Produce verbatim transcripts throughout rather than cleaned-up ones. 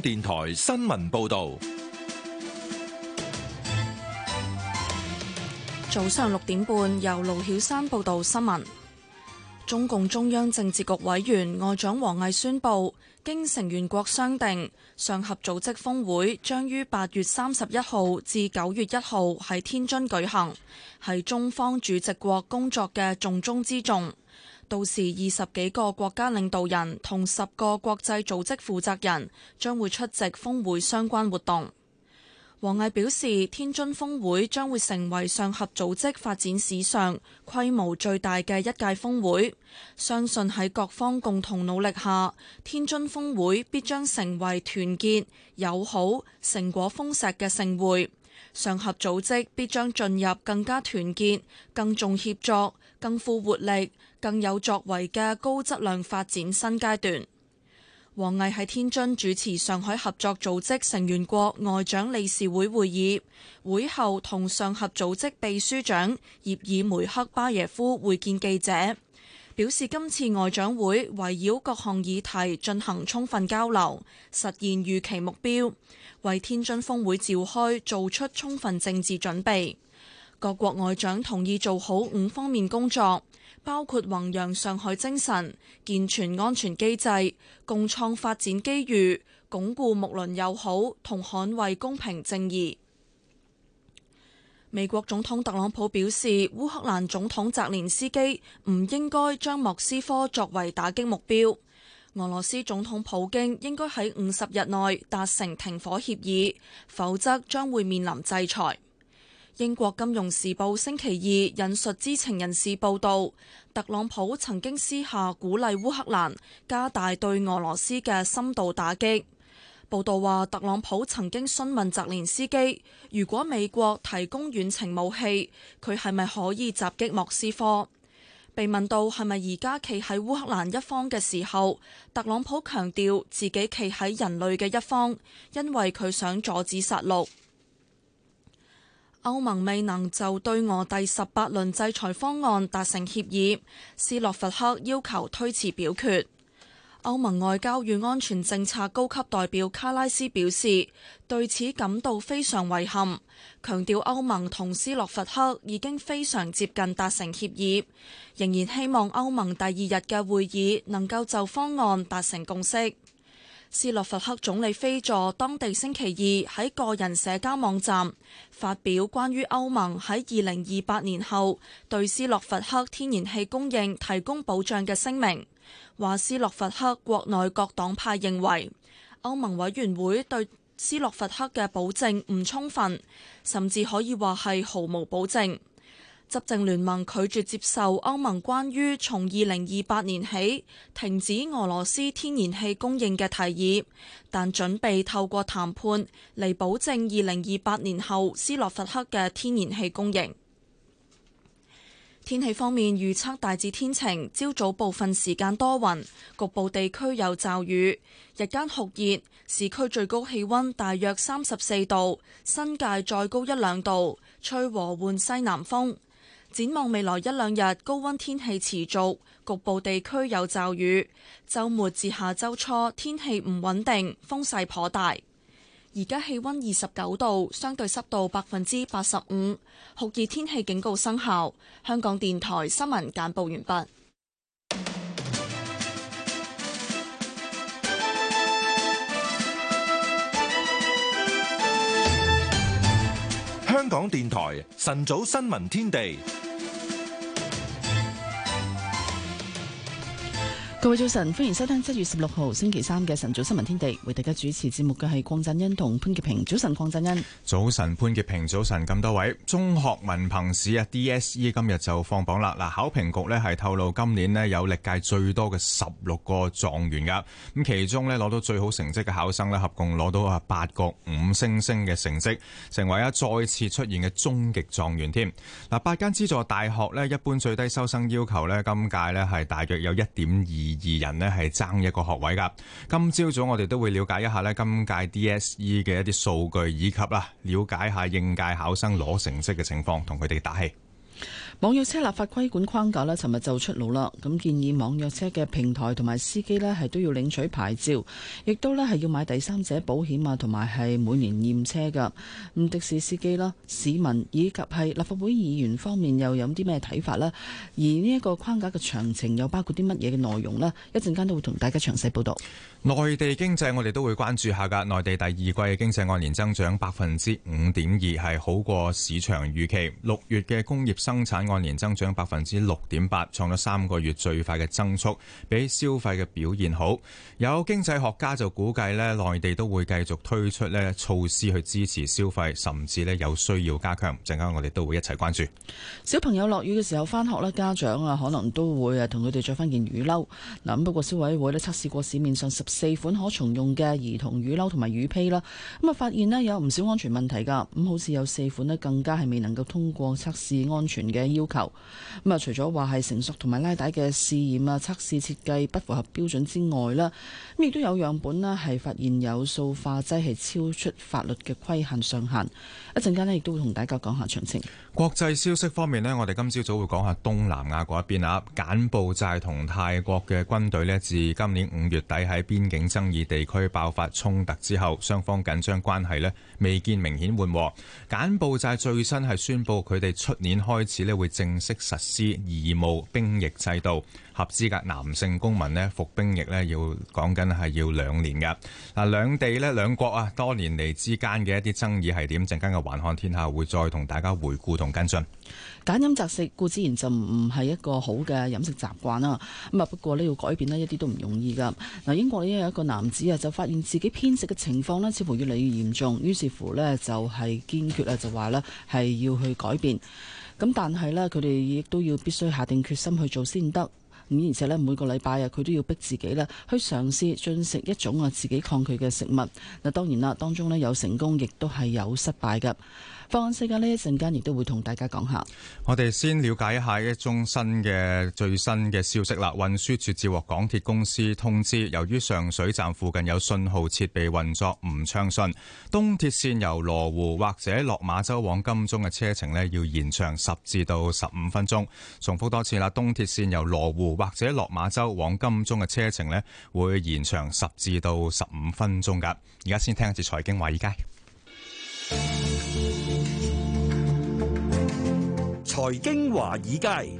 電台新聞報道。 早上六點半，由盧曉山報道新聞。中共中央政治局委員外長王毅宣布，經成員國商定，上合組織峰會將於八月三十一號至九月一號喺天津舉行，係中方主席國工作嘅重中之重。到時二十幾個國家領導人同十個國際組織負責人將會出席峰會相關活動。王毅表示，天津峰會將會成為上合組織發展史上規模最大嘅一屆峰會，相信喺各方共同努力下，天津峰會必將成為團結、友好、成果豐碩嘅盛會。上合組織必將進入更加團結、更重協作、更富活力、更有作為嘅高質量發展新階段。王毅喺天津主持上海合作組織成員國外長理事會會議，會後同上合組織秘書長葉爾梅克巴耶夫會見記者，表示今次外長會圍繞各項議題進行充分交流，實現預期目標，為天津峰會召開做出充分政治準備。各國外長同意做好五方面工作，包括弘揚上海精神、健全安全機制、共創發展機遇、鞏固睦鄰友好同捍衛公平正義。美國總統特朗普表示，烏克蘭總統澤連斯基唔應該將莫斯科作為打擊目標。俄羅斯總統普京應該喺五十日內達成停火協議，否則將會面臨制裁。英國金融時報星期二引述知情人士報道，特朗普曾經私下鼓勵烏克蘭加大對俄羅斯嘅深度打擊。報道話，特朗普曾經詢問澤連斯基，如果美國提供遠程武器，佢係咪可以襲擊莫斯科？被問到係咪而家企喺烏克蘭一方嘅時候，特朗普強調自己企喺人類嘅一方，因為佢想阻止殺戮。歐盟未能就對俄第十八輪制裁方案達成協議，斯洛伐克要求推遲表決。歐盟外交與安全政策高級代表卡拉斯表示，對此感到非常遺憾，強調歐盟同斯洛伐克已經非常接近達成協議，仍然希望歐盟第二日嘅會議能夠就方案達成共識。斯洛伐克總理菲佐當地星期二喺個人社交網站發表關於歐盟喺二零二八年後對斯洛伐克天然氣供應提供保障嘅聲明，話斯洛伐克國內各黨派認為歐盟委員會對斯洛伐克嘅保證唔充分，甚至可以話係毫無保證。執政聯盟拒絕接受歐盟關於從二零二八年起停止俄羅斯天然氣供應嘅提議，但準備透過談判嚟保證二零二八年後斯洛伐克嘅天然氣供應。天氣方面預測大致天晴，朝早部分時間多雲，局部地區有驟雨，日間酷熱，市區最高氣溫大約三十四度，新界再高一兩度，吹和緩西南風。展望未來一兩日，高溫天氣持續，局部地區有驟雨。週末至下週初，天氣唔穩定，風勢頗大。而家氣溫二十九度，相對濕度百分之八十五，酷熱天氣警告生效。香港電台新聞簡報完畢。 香港電台晨早新聞天地。 各位早晨，歡迎收聽七月十六號星期三嘅晨早新聞天地，為大家主持節目嘅係鄺振恩同潘潔平。早晨，鄺振恩。 早晨，潘潔平。早晨，咁多位。中學文憑試啊 D S E 今日就放榜啦。嗱，考評局呢係透露今年呢有歷屆最多嘅十六個狀元噶，咁其中呢攞到最好成績嘅考生呢，合共攞到啊八個五星星嘅成績，成為啊再次出現嘅終極狀元添。嗱，八間資助大學呢，一般最低收生要求呢，今屆呢係大約有一點二。二人呢係爭一個學位噶。今朝早我哋都會了解一下呢今屆 D S E 嘅一啲數據，以及啦了解下應屆考生攞成績嘅情況，同佢哋打氣。 網約車立法規管框架呢，尋日就出爐啦。咁建議網約車嘅平台同埋司機呢，係都要領取牌照，亦都呢係要買第三者保險啊，同埋係每年驗車噶。咁的士司機啦、市民以及係立法會議員方面又有啲咩睇法呢？而呢一個框架嘅詳情又包括啲乜嘢嘅內容呢？一陣間都會同大家詳細報道。 內地經濟我哋都會關注下噶。內地第二季嘅經濟按年增長百分之五點二，係好過市場預期。六月嘅工業生產按年增長百分之六點八，創咗三個月最快嘅增速，比消費嘅表現好。有經濟學家就估計呢，內地都會繼續推出呢措施去支持消費，甚至呢有需要加強。陣間我哋都會一齊關注。 小朋友落雨嘅時候返學呢，家長啊可能都會啊同佢哋着翻件雨褸。嗱咁不過消委會呢測試過市面上十四款可重用嘅兒童雨褸同埋雨披啦，咁啊發現呢有唔少安全問題㗎。咁好似有四款呢更加係未能夠通過測試安全嘅要求。咁啊除咗話係繩索同埋拉帶嘅試驗啊測試設計不符合標準之外啦，咁亦都有樣本呢係發現有塑化劑係超出法律嘅規限上限。一陣間呢亦都會同大家講下詳情。 國際消息方面呢，我哋今朝早會講下東南亞嗰一邊啊。柬埔寨同泰國嘅軍隊呢，自今年五月底喺邊境爭議地區爆發衝突之後，雙方緊張關係呢未見明顯緩和。柬埔寨最新係宣布佢哋出年開始呢會正式實施義務兵役制度，合資格男性公民呢服兵役呢要講緊係要兩年㗎。嗱，兩地呢兩國啊多年嚟之間嘅一啲爭議係點？陣間嘅環看天下會再同大家回顧同跟進。 揀飲擇食固然就唔係一個好嘅飲食習慣啦，咁啊不過呢要改變呢一啲都唔容易噶。嗱，英國呢有一個男子啊就發現自己偏食嘅情況呢似乎越嚟越嚴重，於是乎呢就係堅決啊就話呢係要去改變。咁但係呢，佢哋亦都要必須下定決心去做先得。咁而且呢，每個禮拜啊佢都要逼自己呢去嘗試進食一種啊自己抗拒嘅食物。嗱，當然啦，當中呢有成功，亦都係有失敗嘅。放眼世界呢一陣間亦都會同大家講下。 我哋先了解一下一宗新嘅最新嘅消息啦。運輸署接獲港鐵公司通知，由於上水站附近有信號設備運作唔暢順，東鐵線由羅湖或者落馬洲往金鐘嘅車程呢要延長十至到十五分鐘。重複多次啦，東鐵線由羅湖或者落馬洲往金鐘嘅車程呢會延長十至到十五分鐘噶。而家先聽一節財經華爾街。 財經華爾街，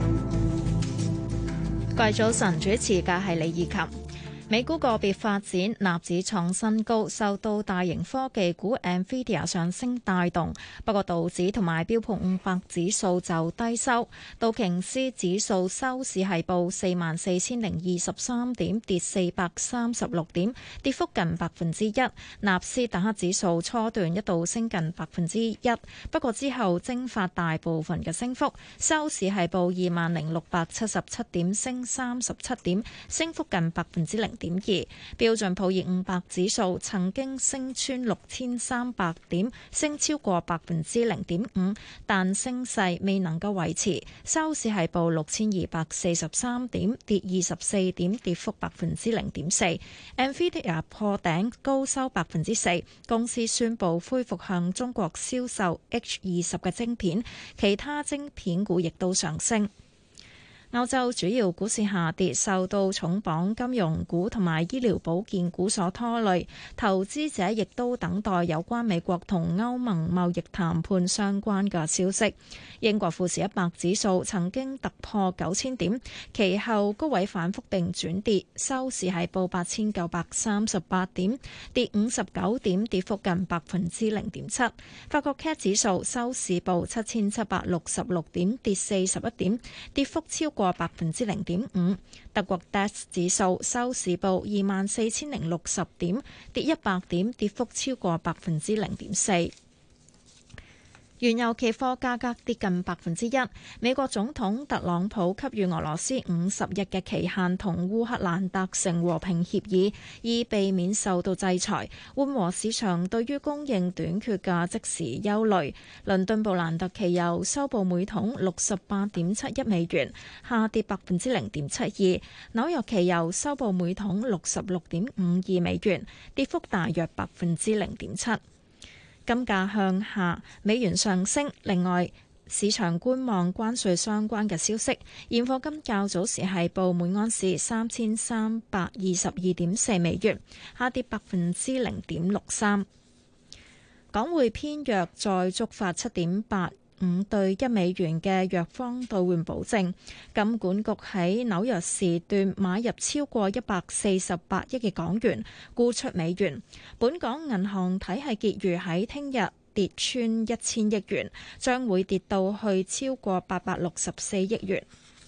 各位早晨，主持嘅係李怡琴。美股個別發展，納指創新高，受到大型科技股 Nvidia 上升帶動。不過道指同埋標普五百指數就低收。道瓊斯指數收市係報四萬四千零二十三點，跌四百三十六點，跌幅近百分之一。納斯達克指數初段一度升近百分之一，不過之後蒸發大部分嘅升幅，收市係報二萬零六百七十七點，升三十七點，升幅近百分之零點二。標準普爾五百指數曾經升穿六千三百點，升超過百分之零點五，但升勢未能夠維持，收市係報六千二百四十三點，跌二十四點，跌幅百分之零點四。Nvidia 破頂高收百分之四，公司宣布恢復向中國銷售 H 二十嘅晶片，其他晶片股亦都上升。歐洲主要股市下跌，受到重磅金融股同埋醫療保健股所拖累，投資者亦都等待有關美國同歐盟貿易談判相關嘅消息。英國富時一百指數曾經突破九千點，其後高位反覆並轉跌，收市係報八千九百三十八點，跌五十九點，跌幅近百分之零點七。法國 C A C 指數收市報七千七百六十六點，跌四十一點，跌幅超過百分之零點五。德國 D A X 指數收市報二萬四千零六十點，跌一百點，跌幅超過百分之零點四。原油期貨價格跌近百分之一。美國總統特朗普給予俄羅斯五十日嘅期限，同烏克蘭達成和平協議，以避免受到制裁，緩和市場對於供應短缺嘅即時憂慮。倫敦布蘭特期油收報每桶六十八點七一美元，下跌百分之零點七二。紐約期油收報每桶六十六點五二美元，跌幅大約百分之零點七。金價向下，美元上升。另外， 市場觀望關稅相關嘅消息。現貨金較早時係報每盎司三千三百二十二點四美元，下跌百分之零點六三。港匯偏弱，再觸發七點八五對一美元嘅弱方兌換保證。金管局喺紐約時段買入超過一百四十八億嘅港元，沽出美元。本港銀行體系結餘喺聽日跌穿一千億元，將會跌到去超過八百六十四億元。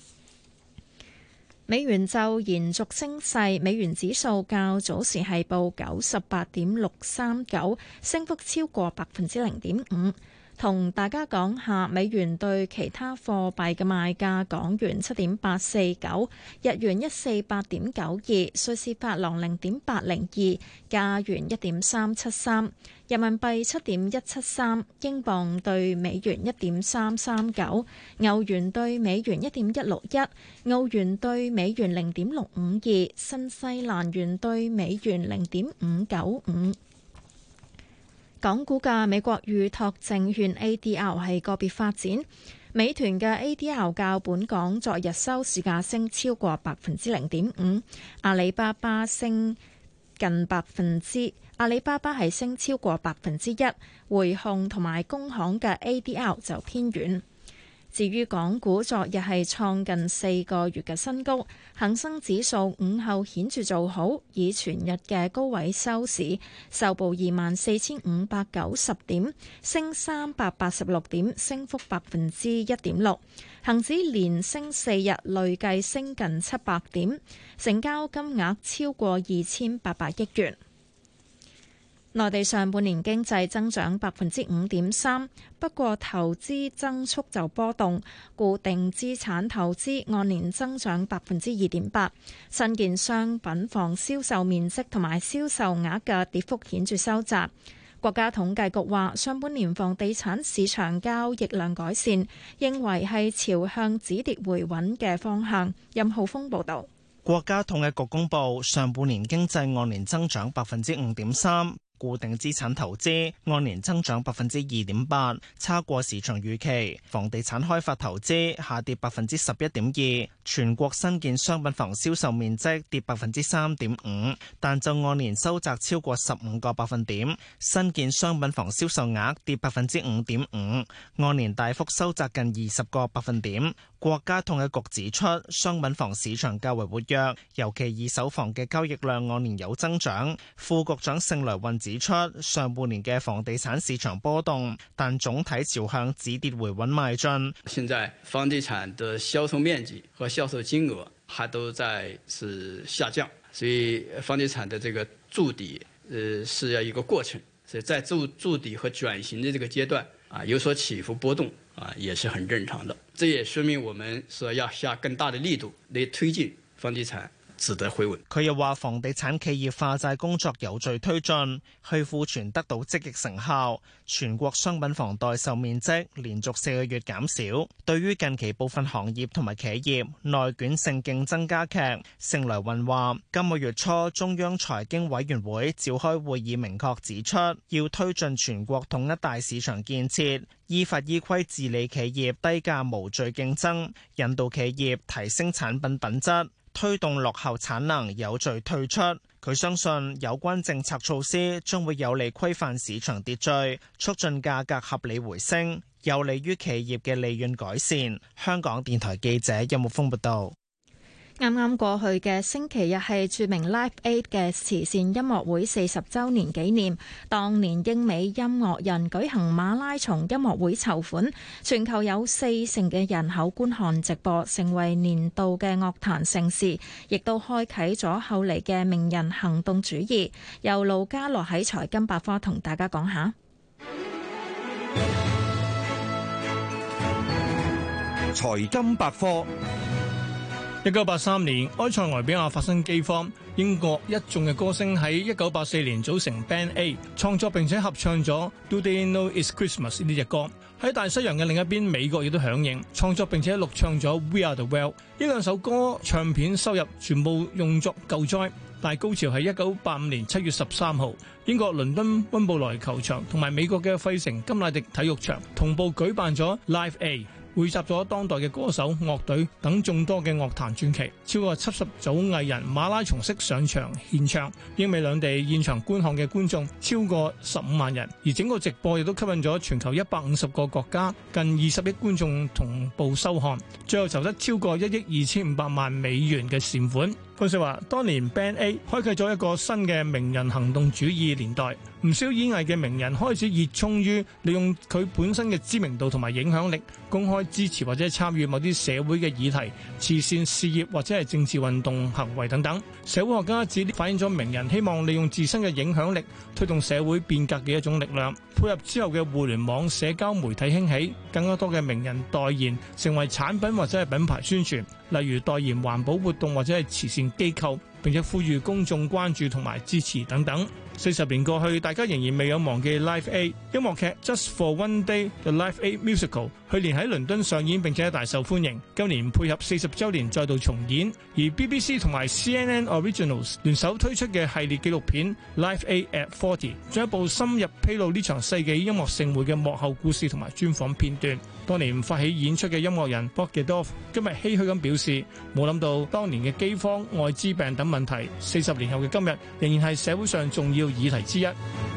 美元就延續升勢，美元指數較早時係報九十八點六三九，升幅超過百分之零點五。同大家講下美元對其他貨幣嘅賣價：港元七點八四九，日元一四八點九二，瑞士法郎零點八零二，加元一點三七三，人民幣七點一七三，英鎊對美元一點三三九，歐元對美元一點一六一，澳元對美元零點六五二，新西蘭元對美元零點五九五。港股嘅美國預託證券 A D R 係個別發展，美團嘅 A D R 較本港昨日收市價升超過百分之零點五，阿里巴巴升近百分之，阿里巴巴係升超過百分之一，匯控同埋工行嘅 A D R 就偏軟。至於港股昨日係創近四個月嘅新高，恒生指數午後顯著做好，以全日嘅高位收市，收報二萬四千五百九十點，升三百八十六點，升幅百分之一點六。恒指連升四日，累計升近七百點，成交金額超過二千八百億元。內地上半年經濟增長百分之五點三，不過投資增速就波動，固定資產投資按年增長百分之二點八，新建商品房銷售面積同埋銷售額嘅跌幅顯著收窄。國家統計局話，上半年房地產市場交易量改善，認為係朝向止跌回穩嘅方向。任浩峰報導。 國家統計局公佈，上半年經濟按年增長百分之五點三。固定資產投資按年增長百分之二點八，差過市場預期。房地產開發投資下跌百分之十一點二，全國新建商品房銷售面積跌百分之三點五，但就按年收窄超過十五個百分點。新建商品房銷售額跌百分之五點五，按年大幅收窄近二十個百分點。國家統計局指出，商品房市場較為活躍，尤其二手房嘅交易量按年有增長。副局長盛來運指出，上半年嘅房地產市場波動，但總體朝向止跌回穩邁進。 現在房地產的銷售面積和銷售金額還都在是下降，所以房地產的這個築底，呃，是要一個過程。所以在築築底和轉型的這個階段，啊，有所起伏波動，啊，也是很正常的。這也說明我們說要下更大的力度來推進房地產止跌回穩。 佢又話，房地產企業化債工作有序推進，去庫存得到積極成效。全國商品房待售面積連續四個月減少。對於近期部分行業同埋企業內卷性競爭加劇，盛來運話，今個月初中央財經委員會召開會議，明確指出要推進全國統一大市場建設，依法依規治理企業低價無序競爭，引導企業提升產品品質，推動落後產能有序退出。佢相信有關政策措施將會有利規範市場秩序，促進價格合理回升，有利於企業嘅利潤改善。香港電台記者任木峰報道。 啱啱過去嘅星期日係著名 Live Aid 嘅慈善音樂會四十週年紀念，當年英美音樂人舉行馬拉松音樂會籌款，全球有四成嘅人口觀看直播，成為年度嘅樂壇盛事，亦都開啟咗後嚟嘅名人行動主義。由盧家樂喺財金百科同大家講下。 財金百科。 一九八三年，埃塞俄比亞發生饑荒，英國一眾嘅歌星喺一九八四年組成 Band A， 創作並且合唱咗《Do They Know It's Christmas》呢隻歌。喺大西洋嘅另一邊，美國亦都響應，創作並且錄唱咗《We Are the World》。呢兩首歌唱片收入全部用作救災。 大高潮係一九八五年七月十三號，英國倫敦溫布萊球場同埋美國嘅費城金乃迪體育場同步舉辦咗 Live A，匯集咗當代嘅歌手、樂隊等眾多嘅樂壇傳奇，超過七十組藝人馬拉松式上場獻唱，英美兩地現場觀看嘅觀眾超過十五萬人，而整個直播亦都吸引咗全球一百五十個國家近二十億觀眾同步收看，最後籌得超過一億二千五百萬美元嘅善款。分析話，當年 Band A 開啟咗一個新嘅名人行動主義年代，唔少演藝嘅名人開始熱衷於利用佢本身嘅知名度同埋影響力，公開支持或者參與某啲社會嘅議題、慈善事業或者係政治運動行為等等。社會學家指反映咗名人希望利用自身嘅影響力推動社會變革嘅一種力量。配合之後嘅互聯網社交媒體興起，更加多嘅名人代言成為產品或者係品牌宣傳，例如代言環保活動或者係慈善機構，並且呼籲公眾關注同埋支持等等。四十年過去，大家仍然未有忘記 Live A 音樂劇 Just for One Day The Live A Musical， 去年喺倫敦上演並且大受歡迎，今年配合四十週年再度重演。而 B B C 同埋 C N N Originals 聯手推出嘅系列紀錄片 Live A at forty， 進一步深入披露呢場世紀音樂盛會嘅幕後故事同埋專訪片段。當年發起演出嘅音樂人 Bob Geldof 今日唏噓咁表示，冇諗到當年嘅饑荒、愛滋病等問題，四十年後嘅今日仍然係社會上重要議題之一。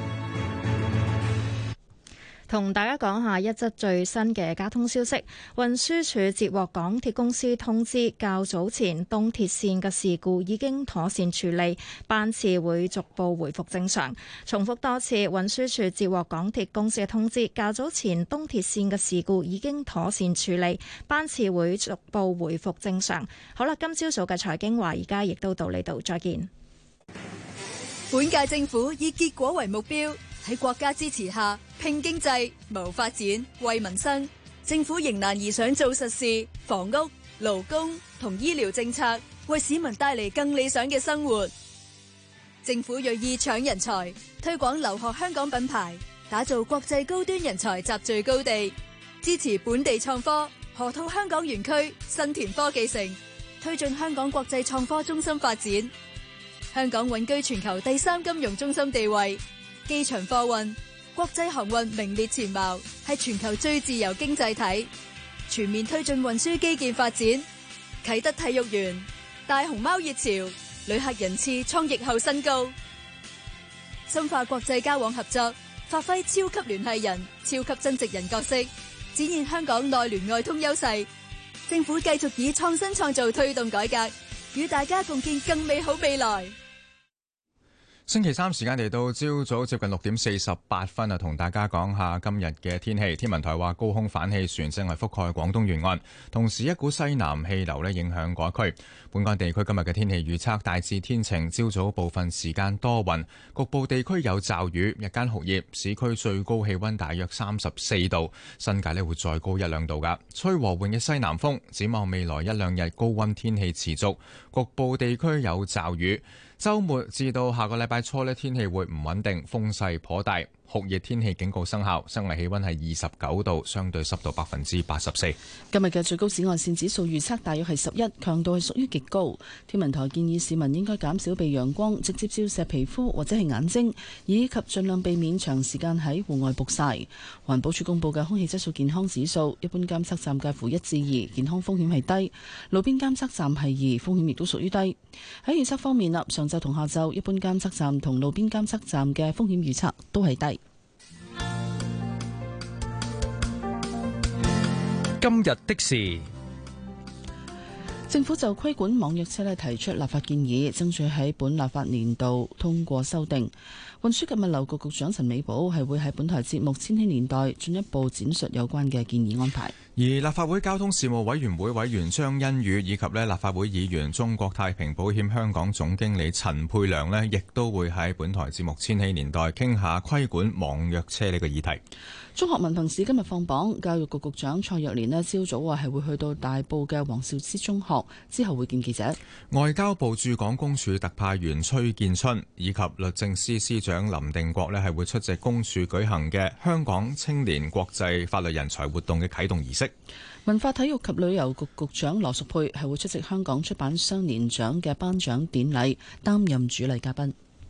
同大家講下一則最新嘅交通消息。運輸署接獲港鐵公司通知，較早前東鐵線嘅事故已經妥善處理，班次會逐步回復正常。重複多次，運輸署接獲港鐵公司嘅通知，較早前東鐵線嘅事故已經妥善處理，班次會逐步回復正常。好啦，今朝早嘅財經話，而家亦都到呢度，再見。 本屆政府以結果為目標，喺國家支持下拼經濟、謀發展、為民生。政府迎難而上做實事，房屋、勞工同醫療政策為市民帶嚟更理想嘅生活。政府銳意搶人才，推廣留學香港品牌，打造國際高端人才集聚高地，支持本地創科，河套香港園區新田科技城，推進香港國際創科中心發展。香港穩居全球第三金融中心地位，機場貨運、國際航運名列前茅，係全球最自由經濟體。全面推進運輸基建發展，啟德體育園、大熊貓熱潮，旅客人次創疫後新高。深化國際交往合作，發揮超級聯繫人、超級增值人角色，展現香港內聯外通優勢。政府繼續以創新創造推動改革，與大家共建更美好未來。 星期三時間嚟到朝早接近六點四十八分啊，同大家講下今日嘅天氣。天文台話高空反氣旋正係覆蓋廣東沿岸，同時一股西南氣流咧影響嗰一區。本港地區今日嘅天氣預測大致天晴，朝早部分時間多雲，局部地區有驟雨，日間酷熱，市區最高氣溫大約三十四度，新界咧會再高一兩度噶。吹和緩嘅西南風，展望未來一兩日高溫天氣持續，局部地區有驟雨。週末至到下個禮拜初呢，天氣會唔穩定，風勢頗大，酷熱天氣警告生效，室外氣溫係二十九度，相對濕度百分之八十四。 今日嘅最高紫外線指數預測大約係十一，強度係屬於極高。天文台建議市民應該減少被陽光直接照射皮膚或者係眼睛，以及盡量避免長時間喺戶外曝曬。環保署公布嘅空氣質素健康指數，一般監測站介乎一至二，健康風險係低；路邊監測站係二，風險亦都屬於低。喺預測方面啦，上晝同下晝一般監測站同路邊監測站嘅風險預測都係低。 今日的事， 政府就規管網約車咧提出立法建議，爭取喺本立法年度通過修訂。運輸及物流局局長陳美寶係會喺本台節目《千禧年代》進一步展述有關嘅建議安排。 而立法會交通事務委員會委員張欣宇以及咧立法會議員中國太平保險香港總經理陳佩良咧，亦都會喺本台節目《千禧年代》傾下規管網約車呢個議題。 中學文憑試今日放榜，教育局局長蔡若蓮咧朝早話係會去到大埔嘅黃兆之中學，之後會見記者。 外交部駐港公署特派員崔建春以及律政司司長林定國咧係會出席公署舉行嘅香港青年國際法律人才活動嘅啟動儀式。 息。 文化體育及旅遊局局長羅淑佩係會出席香港出版商年獎嘅頒獎典禮，擔任主禮嘉賓。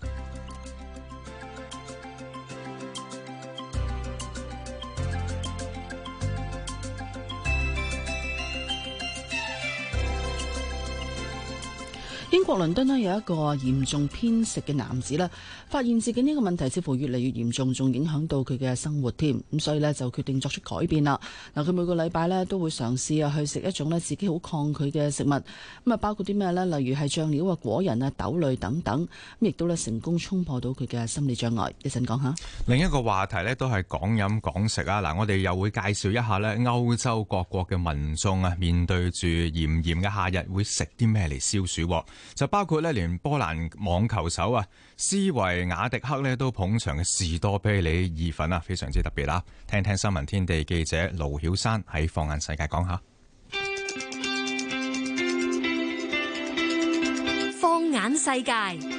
英國倫敦咧有一個嚴重偏食嘅男子咧，發現自己呢個問題似乎越嚟越嚴重，仲影響到佢嘅生活添。咁所以咧就決定作出改變啦。嗱，佢每個禮拜咧都會嘗試啊去食一種咧自己好抗拒嘅食物。咁啊包括啲咩呢？例如係醬料啊、果仁啊、豆類等等。咁亦都咧成功衝破到佢嘅心理障礙。一陣講下。 另一個話題咧都係講飲講食啊。嗱，我哋又會介紹一下咧歐洲各國嘅民眾啊，面對住炎炎嘅夏日會食啲咩嚟消暑？就包括咧，連波蘭網球手啊，斯維亞迪克咧都捧場嘅士多啤梨意粉啊，非常之特別啦。聽聽新聞天地記者盧曉珊喺放眼世界講下。 放眼世界。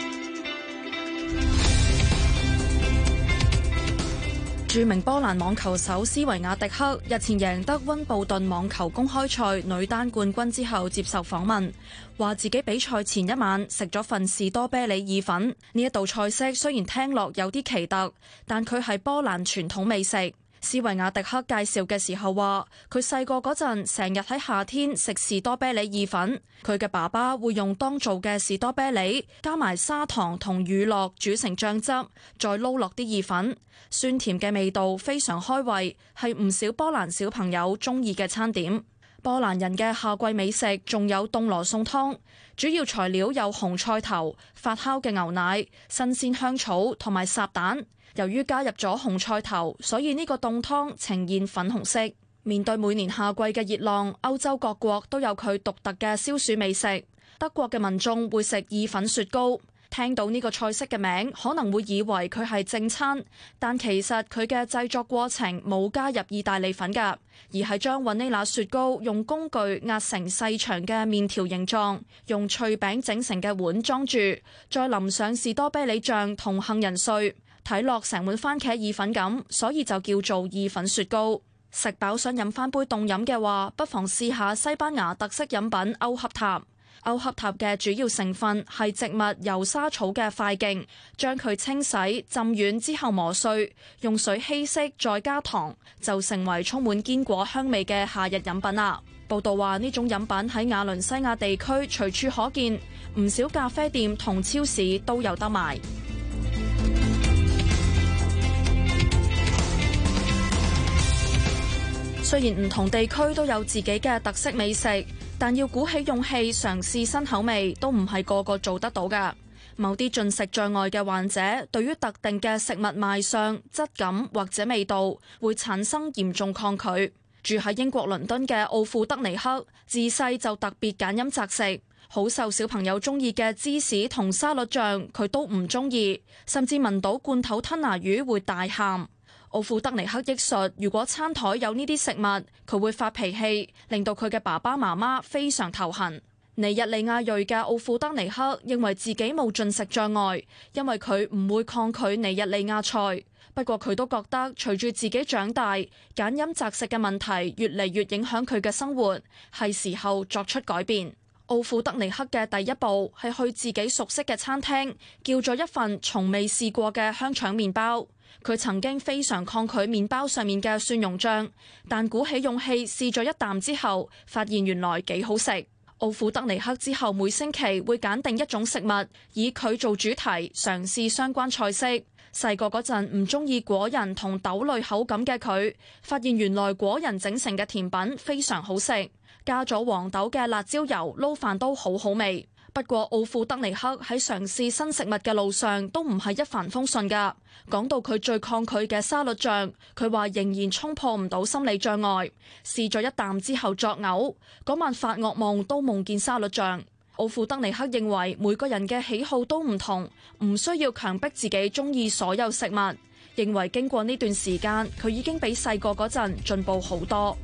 著名波蘭網球手斯維亞迪克日前贏得溫布頓網球公開賽女單冠軍之後接受訪問，話自己比賽前一晚食咗份士多啤梨意粉。呢一道菜式雖然聽落有啲奇特，但佢係波蘭傳統美食。斯維亞迪克介紹嘅時候話，佢細個嗰陣成日喺夏天食士多啤梨意粉，佢嘅爸爸會用當造嘅士多啤梨加埋砂糖同乳酪煮成醬汁，再撈落啲意粉，酸甜嘅味道非常開胃，係唔少波蘭小朋友中意嘅餐點。波蘭人嘅夏季美食仲有凍羅宋湯，主要材料有紅菜頭、發酵嘅牛奶、新鮮香草同埋烚蛋。由於加入咗紅菜頭，所以呢個凍湯呈現粉紅色。面對每年夏季嘅熱浪，歐洲各國都有佢獨特嘅消暑美食。德國嘅民眾會食意粉雪糕，聽到呢個菜式嘅名，可能會以為佢係正餐，但其實佢嘅製作過程冇加入意大利粉㗎，而係將雲呢拿雪糕用工具壓成細長嘅麵條形狀，用脆餅整成嘅碗裝住，再淋上士多啤梨醬同杏仁碎。睇落成碗番茄意粉咁，所以就叫做意粉雪糕。食飽想飲翻杯凍飲嘅話，不妨試下西班牙特色飲品歐恰塔。歐恰塔嘅主要成分係植物油沙草嘅塊莖，將佢清洗浸軟之後磨碎，用水稀釋再加糖，就成為充滿堅果香味嘅夏日飲品啦。報道話呢種飲品喺亞倫西亞地區隨處可見，唔少咖啡店同超市都有得賣。雖然唔同地區都有自己嘅特色美食，但要鼓起勇氣嘗試新口味，都唔係個個做得到㗎。某啲進食障礙嘅患者，對於特定嘅食物賣相、質感或者味道，會產生嚴重抗拒。住喺英國倫敦嘅奧庫德尼克，自細就特別揀飲擇食，好受小朋友中意嘅芝士同沙律醬，佢都唔中意，甚至聞到罐頭吞拿魚會大喊。奧庫德尼克憶述，如果餐台有呢啲食物，佢會發脾氣，令到佢嘅爸爸媽媽非常頭痕。尼日利亞裔嘅奧庫德尼克認為自己冇進食障礙，因為佢唔會抗拒尼日利亞菜。不過佢都覺得隨住自己長大，揀飲擇食嘅問題越嚟越影響佢嘅生活，係時候作出改變。奧庫德尼克嘅第一步係去自己熟悉嘅餐廳，叫咗一份從未試過嘅香腸麵包。佢曾經非常抗拒麵包上面嘅蒜蓉醬，但鼓起勇氣試咗一啖之後，發現原來幾好食。奧庫德尼克之後每星期會揀定一種食物，以佢做主題，嘗試相關菜式。細個嗰陣唔中意果仁同豆類口感嘅佢，發現原來果仁整成嘅甜品非常好食，加咗黃豆嘅辣椒油撈飯都好好味。不過奧庫德尼克喺嘗試新食物嘅路上都唔係一帆風順㗎。講到佢最抗拒嘅沙律醬，佢話仍然衝破唔到心理障礙，試咗一啖之後作嘔，嗰晚發噩夢都夢見沙律醬。奧庫德尼克認為每個人嘅喜好都唔同，唔需要強迫自己中意所有食物。認為經過呢段時間，佢已經比細個嗰陣進步好多。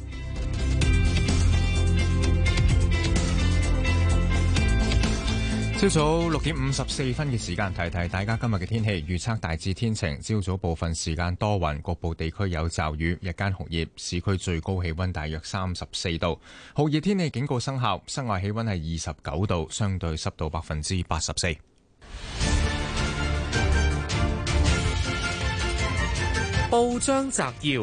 朝早六點五十四分嘅時間，提提大家今日嘅天氣預測，大致天晴，朝早部分時間多雲，局部地區有驟雨，日間酷熱，市區最高氣溫大約三十四度，酷熱天氣警告生效，室外氣溫係二十九度，相對濕度百分之八十四。 報章摘要，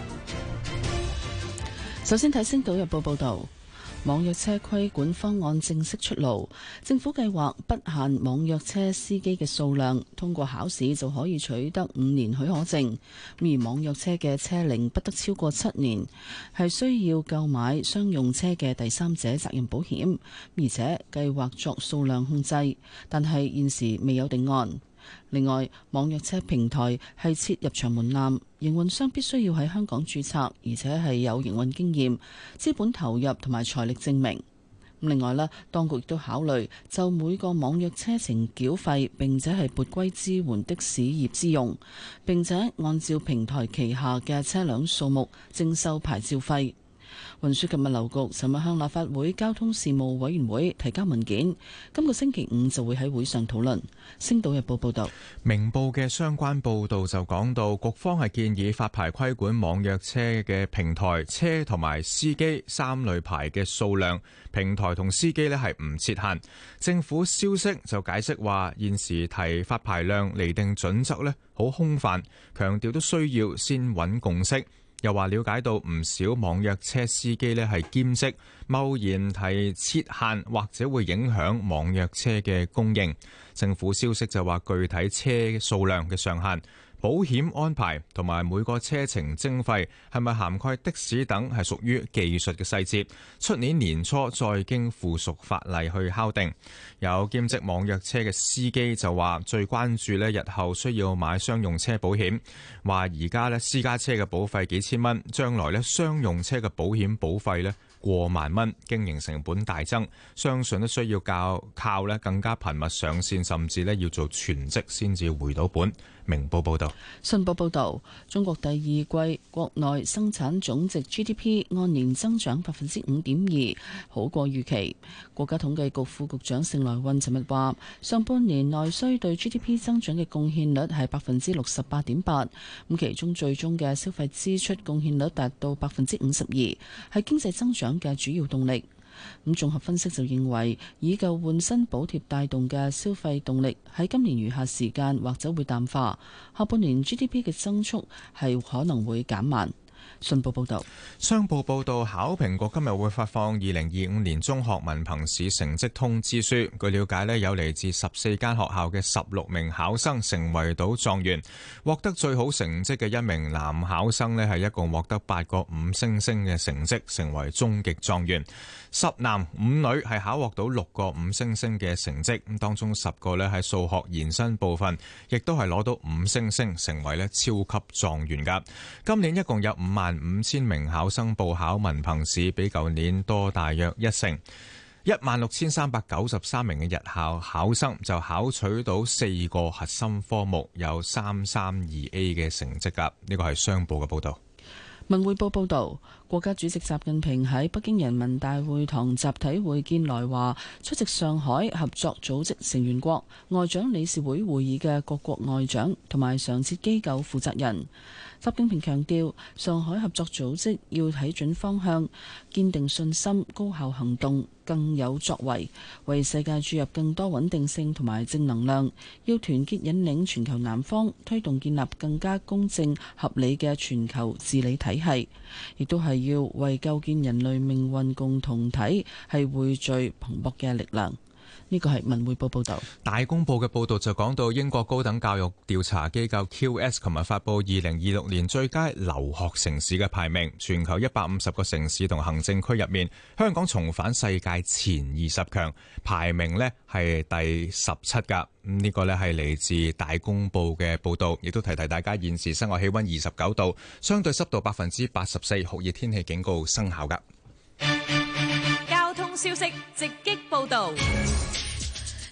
首先睇《星島日報》報道。網約車規管方案正式出爐，政府計劃不限網約車司機嘅數量，通過考試就可以取得五年許可證。而網約車嘅車齡不得超過七年，係需要購買商用車嘅第三者責任保險，而且計劃作數量控制，但係現時未有定案。另外，網約車平台係設入場門檻，營運商必須要喺香港註冊，而且係有營運經驗、資本投入同埋財力證明。另外咧，當局亦都考慮就每個網約車程繳費，並且係撥歸支援的士業之用，並且按照平台旗下嘅車輛數目徵收牌照費。運輸及物流局尋日向立法會交通事務委員會提交文件，今個星期五就會喺會上討論。星島日報報道， 明報嘅相關報導就講到，局方係建議發牌規管網約車嘅平台、車同埋司機三類牌嘅數量，平台同司機呢係唔設限。政府消息就解釋話，現時提發牌量釐定準則呢好空泛，強調都需要先揾共識。又話了解到唔少網約車司機呢係兼職，貿然提設限或者會影響網約車嘅供應。政府消息就話，具體車數量嘅上限、保險安排同埋每個車程徵費係咪涵蓋的士等，係屬於技術嘅細節，出年年初再經附屬法例去敲定。有兼職網約車嘅司機就話，最關注呢日後需要買商用車保險，話而家呢私家車嘅保費幾千蚊，將來呢商用車嘅保險保費呢過萬蚊，經營成本大增，相信都需要較靠呢更加頻密上線，甚至呢要做全職先至回到本。明報報道， 信報報道，中國第二季國內生產總值 G D P 按年增長百分之五點二，好過預期。國家統計局副局長盛來運尋日話，上半年內需對 G D P 增長嘅貢獻率係百分之六十八點八，咁其中最終嘅消費支出貢獻率達到百分之五十二，係經濟增長嘅主要動力。咁綜合分析就認為，以舊換新補貼帶動嘅消費動力喺今年餘下時間或者會淡化，下半年 G D P 嘅增速係可能會減慢。信報報道， 商報報道，考評局今日會發放二零二五年中學文憑試成績通知書。據了解呢，有嚟自十四間學校嘅十六名考生成為到狀元，獲得最好成績嘅一名男考生呢係一共獲得八個五星星嘅成績，成為終極狀元。十男五女係考獲到六個五星星嘅成績，咁當中十個呢喺數學延伸部分，亦都係攞到五星星，成為呢超級狀元噶。今年一共有五萬五千名考生報考文憑試，比舊年多大約一成。一萬六千三百九十三名嘅日校考生就考取到四個核心科目，有三三二 A 嘅成績噶。呢個係商報嘅報道。 文匯報報道，國家主席習近平喺北京人民大會堂集體會見來華出席上海合作組織成員國外長理事會會議嘅各國外長同埋常設機構負責人。習近平強調，上海合作組織要睇準方向，堅定信心，高效行動，更有作為，為世界注入更多穩定性同埋正能量。要團結引領全球南方，推動建立更加公正合理嘅全球治理體系，亦都係要為構建人類命運共同體係匯聚蓬勃嘅力量。呢個係文匯報報導。 大公報嘅報導就講到，英國高等教育調查機構 Q S 琴日發布二零二六年最佳留學城市嘅排名，全球一百五十個城市同行政區入面，香港重返世界前二十強，排名呢係第十七噶。呢、這個呢係嚟自大公報嘅報導，亦都提提大家，現時室外氣溫二十九度，相對濕度百分之八十四，酷熱天氣警告生效噶。 交通消息直擊報導。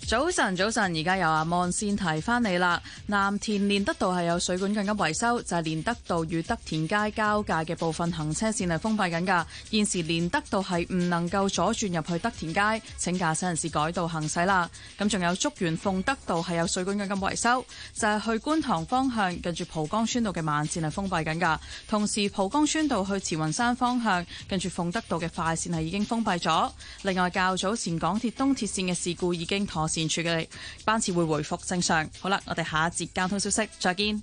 早晨，早晨，而家有阿望先提翻你啦。藍田連德道係有水管緊急維修，就係、是、連德道與德田街交界嘅部分行車線係封閉緊㗎。現時連德道係唔能夠左轉入去德田街，請駕駛人士改道行駛啦。咁仲有竹園鳳德道係有水管緊急維修，就係、是、去觀塘方向近住蒲崗村道嘅慢線係封閉緊㗎。同時蒲崗村道去慈雲山方向近住鳳德道嘅快線係已經封閉咗。另外較早前港鐵東鐵線嘅事故已經妥善處理，班次會回復正常。好啦，我哋下一節交通消息再見。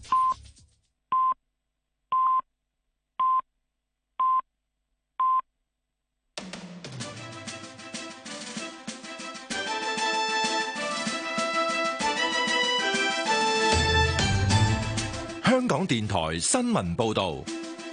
香港電台新聞報道。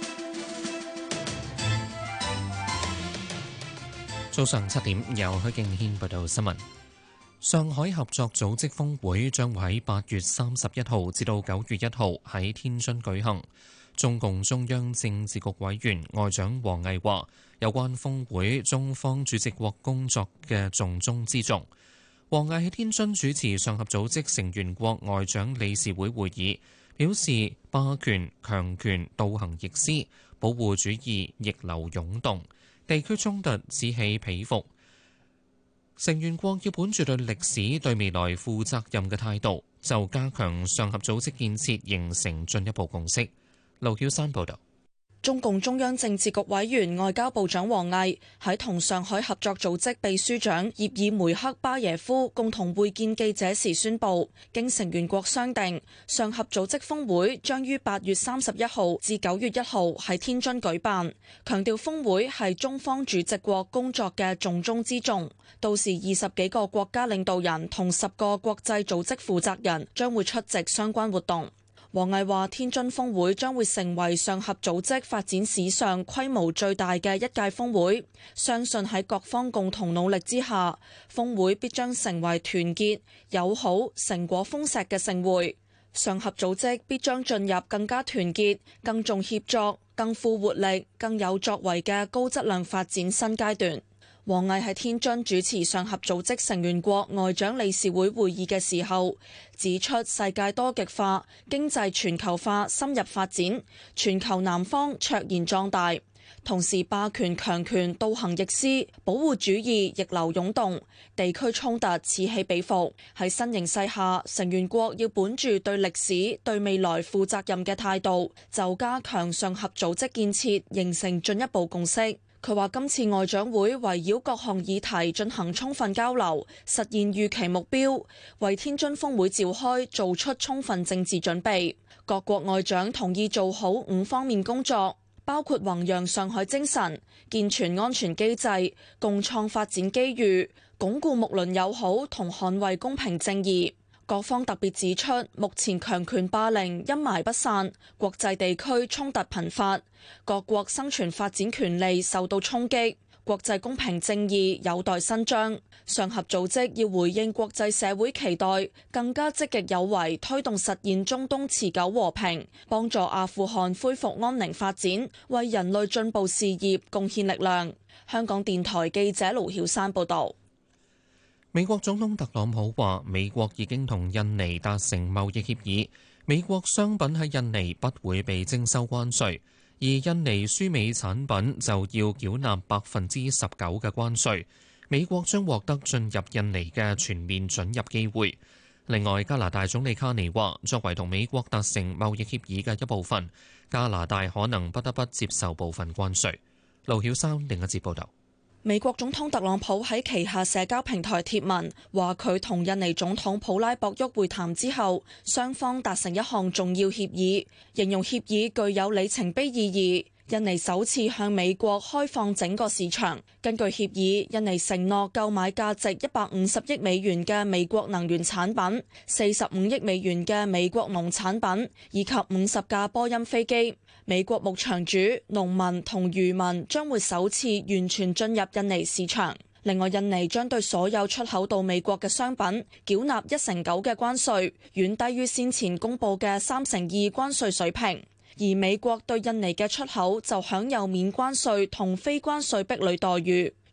早上七點，由許敬軒報道新聞。上海合作組織峰會將會喺八月三十一號至到九月一號喺天津舉行。中共中央政治局委員外長王毅話，有關峰會中方主席國工作嘅重中之重。王毅喺天津主持上合組織成員國外長理事會會議，表示霸權強權倒行逆施，保護主義逆流湧動，地區衝突此起彼伏。成員國要本住對歷史、對未來負責任嘅態度，就加強上合組織建設形成進一步共識。劉曉山報導。 中共中央政治局委員外交部長王毅喺同上海合作組織秘書長葉爾梅克巴耶夫共同會見記者時宣布，經成員國商定，上合組織峰會將於八月三十一號至九月一號喺天津舉辦，強調峰會係中方主席國工作嘅重中之重。到時二十幾個國家領導人同十個國際組織負責人將會出席相關活動。王毅話：天津峰會將會成為上合組織發展史上規模最大嘅一屆峰會，相信喺各方共同努力之下，峰會必將成為團結、友好、成果豐碩嘅盛會。上合組織必將進入更加團結、更重協作、更富活力、更有作為嘅高質量發展新階段。王毅喺天津主持上合組織成員國外長理事會會議嘅時候，指出世界多極化、經濟全球化深入發展，全球南方卓然壯大，同時霸權強權倒行逆施，保護主義逆流湧動，地區衝突此起彼伏。喺新形勢下，成員國要本住對歷史、對未來負責任嘅態度，就加強上合組織建設形成進一步共識。佢話：今次外長會圍繞各項議題進行充分交流，實現預期目標，為天津峰會召開做出充分政治準備。各國外長同意做好五方面工作，包括弘揚上海精神、健全安全機制、共創發展機遇、鞏固睦鄰友好同捍衛公平正義。各方特別指出，目前強權霸凌陰霾不散，國際地區衝突頻發，各國生存發展權利受到衝擊，國際公平正義有待伸張。上合組織要回應國際社會期待，更加積極有為推動實現中東持久和平，幫助阿富汗恢復安寧發展，為人類進步事業貢獻力量。香港電台記者盧曉山報導。 美國總統特朗普話：美國已經同印尼達成貿易協議，美國商品喺印尼不會被徵收關稅，而印尼輸美產品就要繳納百分之十九嘅關稅。美國將獲得進入印尼嘅全面准入機會。另外，加拿大總理卡尼話：作為同美國達成貿易協議嘅一部分，加拿大可能不得不接受部分關稅。盧曉生另一節報導。 美國總統特朗普喺旗下社交平台貼文，話佢同印尼總統普拉博沃會談之後，雙方達成一項重要協議，形容協議具有里程碑意義。印尼首次向美國開放整個市場。根據協議，印尼承諾購買價值一百五十億美元嘅美國能源產品、四十五億美元嘅美國農產品以及五十架波音飛機。美國牧場主、農民同漁民將會首次完全進入印尼市場。另外，印尼將對所有出口到美國嘅商品繳納一成九嘅關稅，遠低於先前公佈嘅三成二關稅水平。而美國對印尼嘅出口就享有免關稅同非關稅壁壘待遇。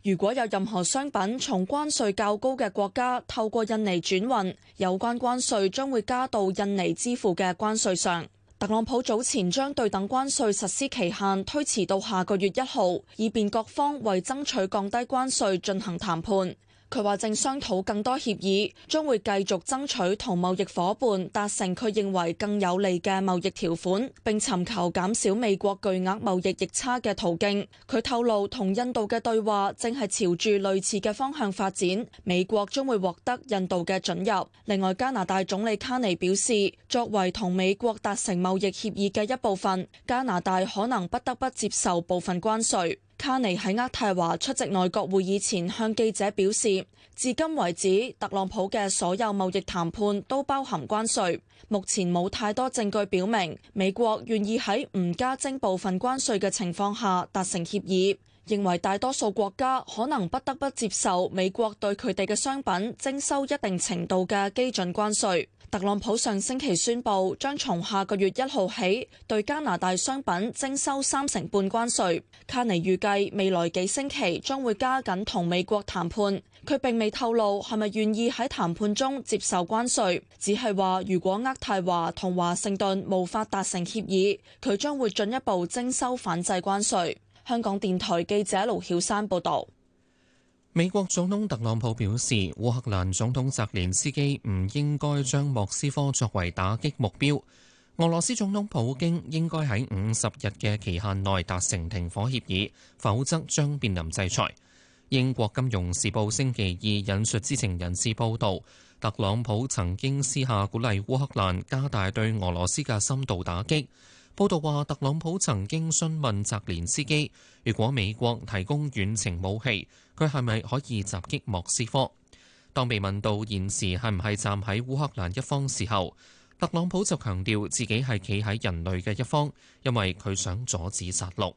如果有任何商品從關稅較高嘅國家透過印尼轉運，有關關稅將會加到印尼支付嘅關稅上。特朗普早前將對等關稅實施期限推遲到下個月一號，以便各方為爭取降低關稅進行談判。佢話正商討更多協議，將會繼續爭取同貿易夥伴達成佢認為更有利嘅貿易條款，並尋求減少美國巨額貿易逆差嘅途徑。佢透露同印度嘅對話正係朝住類似嘅方向發展，美國將會獲得印度嘅准入。另外，加拿大總理卡尼表示，作為同美國達成貿易協議嘅一部分，加拿大可能不得不接受部分關稅。卡尼喺渥太華出席內閣會議前向記者表示，至今為止，特朗普嘅所有貿易談判都包含關稅。目前冇太多證據表明美國願意喺唔加徵部分關稅嘅情況下達成協議，認為大多數國家可能不得不接受美國對佢哋嘅商品徵收一定程度嘅基準關稅。特朗普上星期宣布，將從下個月一號起對加拿大商品徵收三成半關稅。卡尼預計未來幾星期將會加緊同美國談判。佢並未透露係咪願意喺談判中接受關稅，只係話如果渥太華同華盛頓無法達成協議，佢將會進一步徵收反制關稅。香港電台記者盧曉珊報導。 美國總統特朗普表示，烏克蘭總統澤連斯基唔應該將莫斯科作為打擊目標。俄羅斯總統普京應該喺五十日嘅期限內達成停火協議，否則將面臨制裁。英國金融時報星期二引述知情人士報道，特朗普曾經私下鼓勵烏克蘭加大對俄羅斯嘅深度打擊。報道話，特朗普曾經詢問澤連斯基，如果美國提供遠程武器，佢係咪可以襲擊莫斯科？當被問到現時係唔係站喺烏克蘭一方時候，特朗普就強調自己係企喺人類嘅一方，因為佢想阻止殺戮。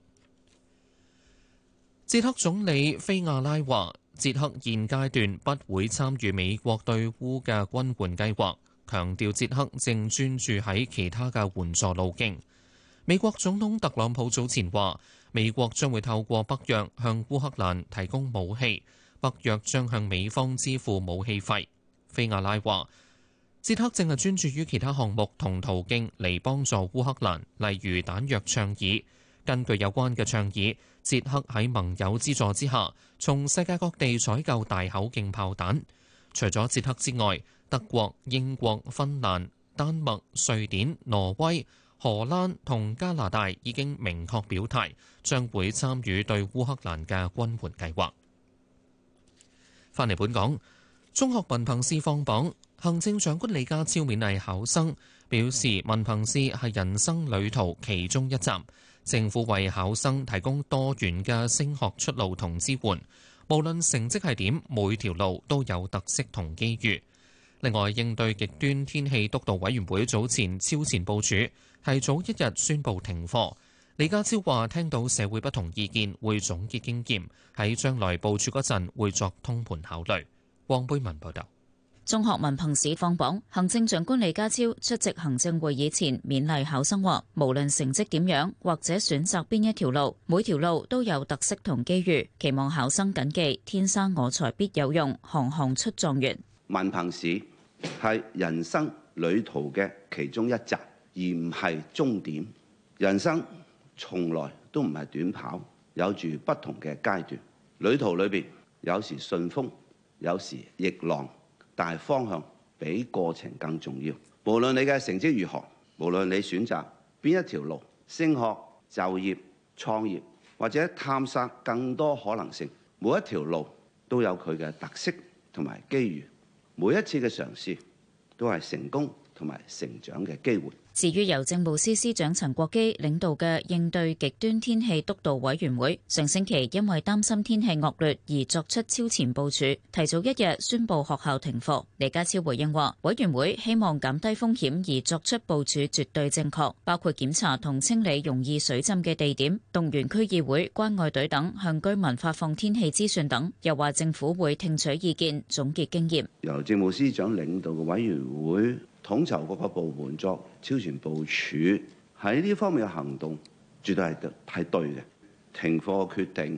捷克總理菲亞拉話，捷克現階段不會參與美國對烏嘅軍援計劃，強調捷克正專注喺其他嘅援助路徑。美國總統特朗普早前話，美國將會透過北約向烏克蘭提供武器，北約將向美方支付武器費。菲亞拉話，捷克正係專注於其他項目同途徑嚟幫助烏克蘭，例如彈藥倡議。根據有關嘅倡議，捷克喺盟友資助之下，從世界各地採購大口徑炮彈。除咗捷克之外，德國、英國、芬蘭、丹麥、瑞典、挪威、荷蘭同加拿大已經明確表態，將會參與對烏克蘭嘅軍援計劃。返嚟本港，中學文憑試放榜，行政長官李家超勉勵考生，表示文憑試係人生旅途其中一站，政府為考生提供多元嘅升學出路同支援，無論成績係點，每條路都有特色同機遇。另外，應對極端天氣督導委員會早前超前部署，提早一日宣布停課。李家超話聽到社會不同意見，會總結經驗，喺將來部署嗰陣會作通盤考慮。黃貝文報道。 中學文憑試放榜，行政長官李家超出席行政會議前勉勵考生話，無論成績點樣或者選擇邊一條路，每條路都有特色同機遇，期望考生謹記天生我材必有用，行行出狀元。 文憑試係人生旅途嘅其中一站，而唔係終點。人生從來都唔係短跑，有住不同嘅階段。旅途裏邊有時順風，有時逆浪，但係方向比過程更重要。無論你嘅成績如何，無論你選擇邊一條路，升學、就業、創業或者探索更多可能性，每一條路都有佢嘅特色同埋機遇。每一次嘅嘗試都係成功同埋成長嘅機會。 至於由政務司司長陳國基領導嘅應對極端天氣督導委員會，上星期因為擔心天氣惡劣而作出超前部署，提早一日宣布學校停課。李家超回應話，委員會希望減低風險而作出部署絕對正確，包括檢查同清理容易水浸嘅地點，動員區議會、關愛隊等向居民發放天氣資訊等。又話政府會聽取意見，總結經驗。 由政務司長領導嘅委員會統籌各個部門作超前部署，喺呢方面嘅行動絕對係係對嘅。停課嘅決定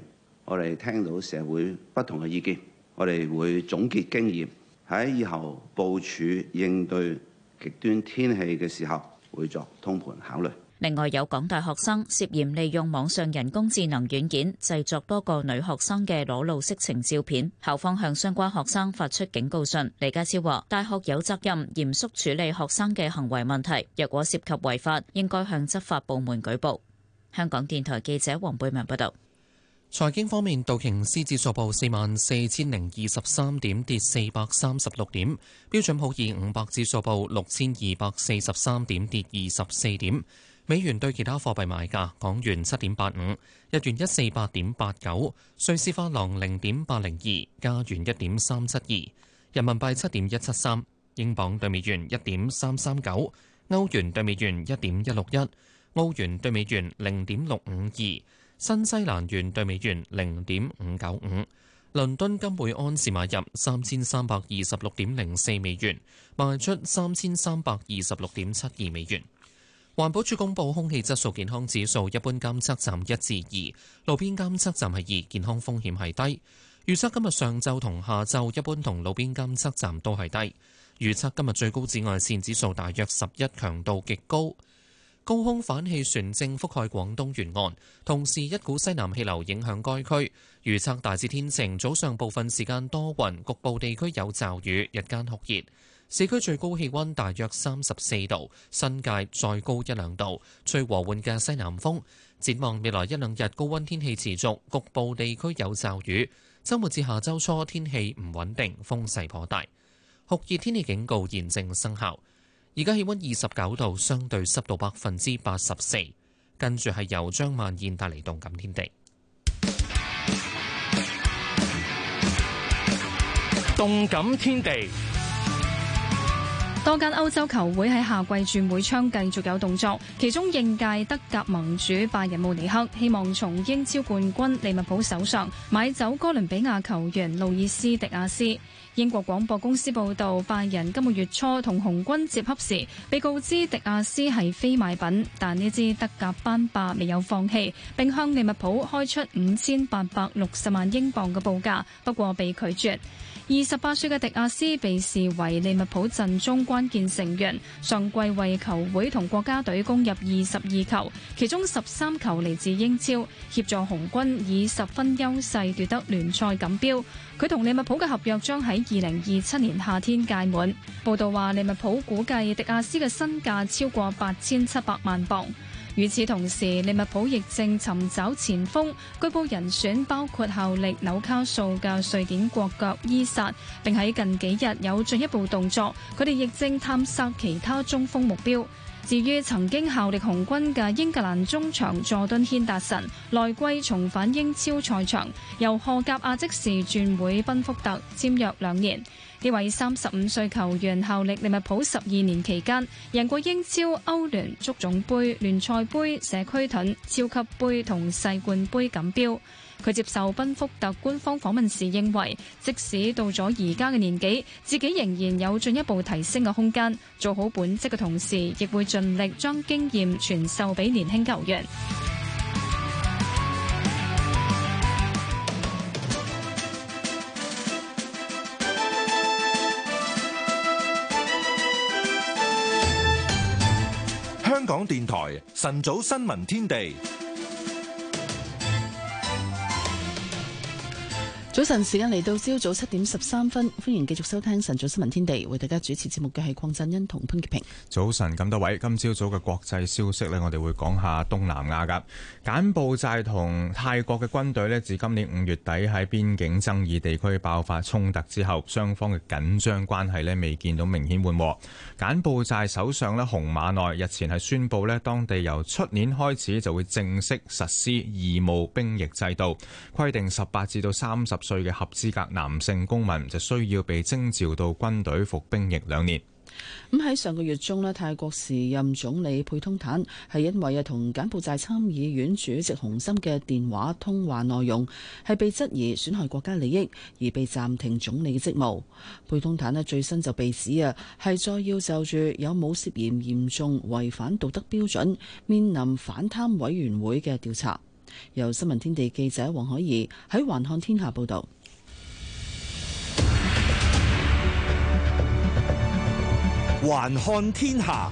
我哋聽到社會不同嘅意見，我哋會總結經驗，喺以後部署應對極端天氣嘅時候，會作通盤考慮。 另外有港大學生涉嫌利用網上人工智能軟件製作多個女學生嘅裸露色情照片，校方向相關學生發出警告信。李家超話：大學有責任嚴肅處理學生嘅行為問題，若果涉及違法，應該向執法部門舉報。香港電台記者黃貝文報道。 財經方面，道瓊斯指數報四萬四千零二十三點，跌四百三十六點；標準普爾五百指數報六千二百四十三點，跌二十四點。美元對其他貨幣買價：港元七點八五，日元一四八點八九，瑞士法郎零點八零二，加元一點三七二，人民幣七點一七三，英鎊對美元一點三三九，歐元對美元一點一六一，澳元對美元零點六五二。新西蘭元對美元零點五九五，倫敦金每安士買入三千三百二十六點零四美元，賣出三千三百二十六點七二美元。環保署公布空氣質素健康指數，一般監測站一至二，路邊監測站係二，健康風險係低。預測今日上晝同下晝一般同路邊監測站都係低。預測今日最高紫外線指數大約十一，強度極高。高空反氣旋正覆蓋廣東沿岸，同時一股西南氣流影響該區。預測大致天晴，早上部分時間多雲，局部地區有驟雨，日間酷熱。市區最高氣溫大約三十四度，新界再高一兩度，吹和緩嘅西南風。展望未來一兩日高溫天氣持續，局部地區有驟雨。週末至下週初天氣唔穩定，風勢頗大。酷熱天氣警告現正生效。而家氣溫二十九度，相對濕度百分之八十四。跟住係由張萬燕帶嚟動感天地。 動感天地。 多間歐洲球會喺夏季轉會窗繼續有動作，其中應屆德甲盟主拜仁慕尼黑希望從英超冠軍利物浦手上買走哥倫比亞球員路易斯迪亞斯。英國廣播公司報道，拜仁今個月初同紅軍接洽時，被告知迪亞斯係非賣品，但呢支德甲班霸未有放棄，並向利物浦開出五千八百六十萬英鎊嘅報價，不過被拒絕。二十八歲嘅迪亞斯被視為利物浦陣中關鍵成員，上季為球會同國家隊攻入二十二球，其中十三球嚟自英超，協助紅軍以十分優勢奪得聯賽錦標。佢同利物浦嘅合約將喺二零二七年夏天屆滿。報道話，利物浦估計迪亞斯嘅身價超過八千七百萬鎊。與此同時，利物浦亦正尋找前鋒，據報人選包括效力紐卡素嘅瑞典國腳伊薩，並喺近幾日有進一步動作。佢哋亦正探索其他中鋒目標。至於曾經效力紅軍嘅英格蘭中場佐敦軒達臣，來季重返英超賽場，由荷甲阿積士轉會賓福特，簽約兩年。呢位三十五歲球員效力利物浦十二年期間，贏過英超、歐聯、足總杯、聯賽杯、社區盾、超級杯同世冠杯錦標。佢接受賓福特官方訪問時認為，即使到咗而家嘅年紀，自己仍然有進一步提升嘅空間，做好本職嘅同時，亦會盡力將經驗傳授俾年輕球員。 香港電台晨早新聞天地。 早晨時間嚟到朝早七點十三分，歡迎繼續收聽晨早新聞天地，為大家主持節目嘅係鄺振恩同潘潔平。 早晨咁多位，今朝早嘅國際消息呢，我哋會講下東南亞噶。柬埔寨同泰國嘅軍隊呢，自今年五月底喺邊境爭議地區爆發衝突之後，雙方嘅緊張關係呢未見到明顯緩和。柬埔寨首相呢洪馬內日前係宣布呢，當地由出年開始就會正式實施義務兵役制度，規定十八至到三十歲嘅合資格男性公民就需要被徵召到軍隊服兵役兩年。 咁喺上個月中咧，泰國時任總理佩通坦係因為啊同柬埔寨參議院主席洪森嘅電話通話內容係被質疑損害國家利益，而被暫停總理嘅職務。佩通坦咧最新就被指啊係再要就住有冇涉嫌嚴重違反道德標準，面臨反貪委員會嘅調查。 由新聞天地記者黃海怡喺環看天下報導。 環看天下。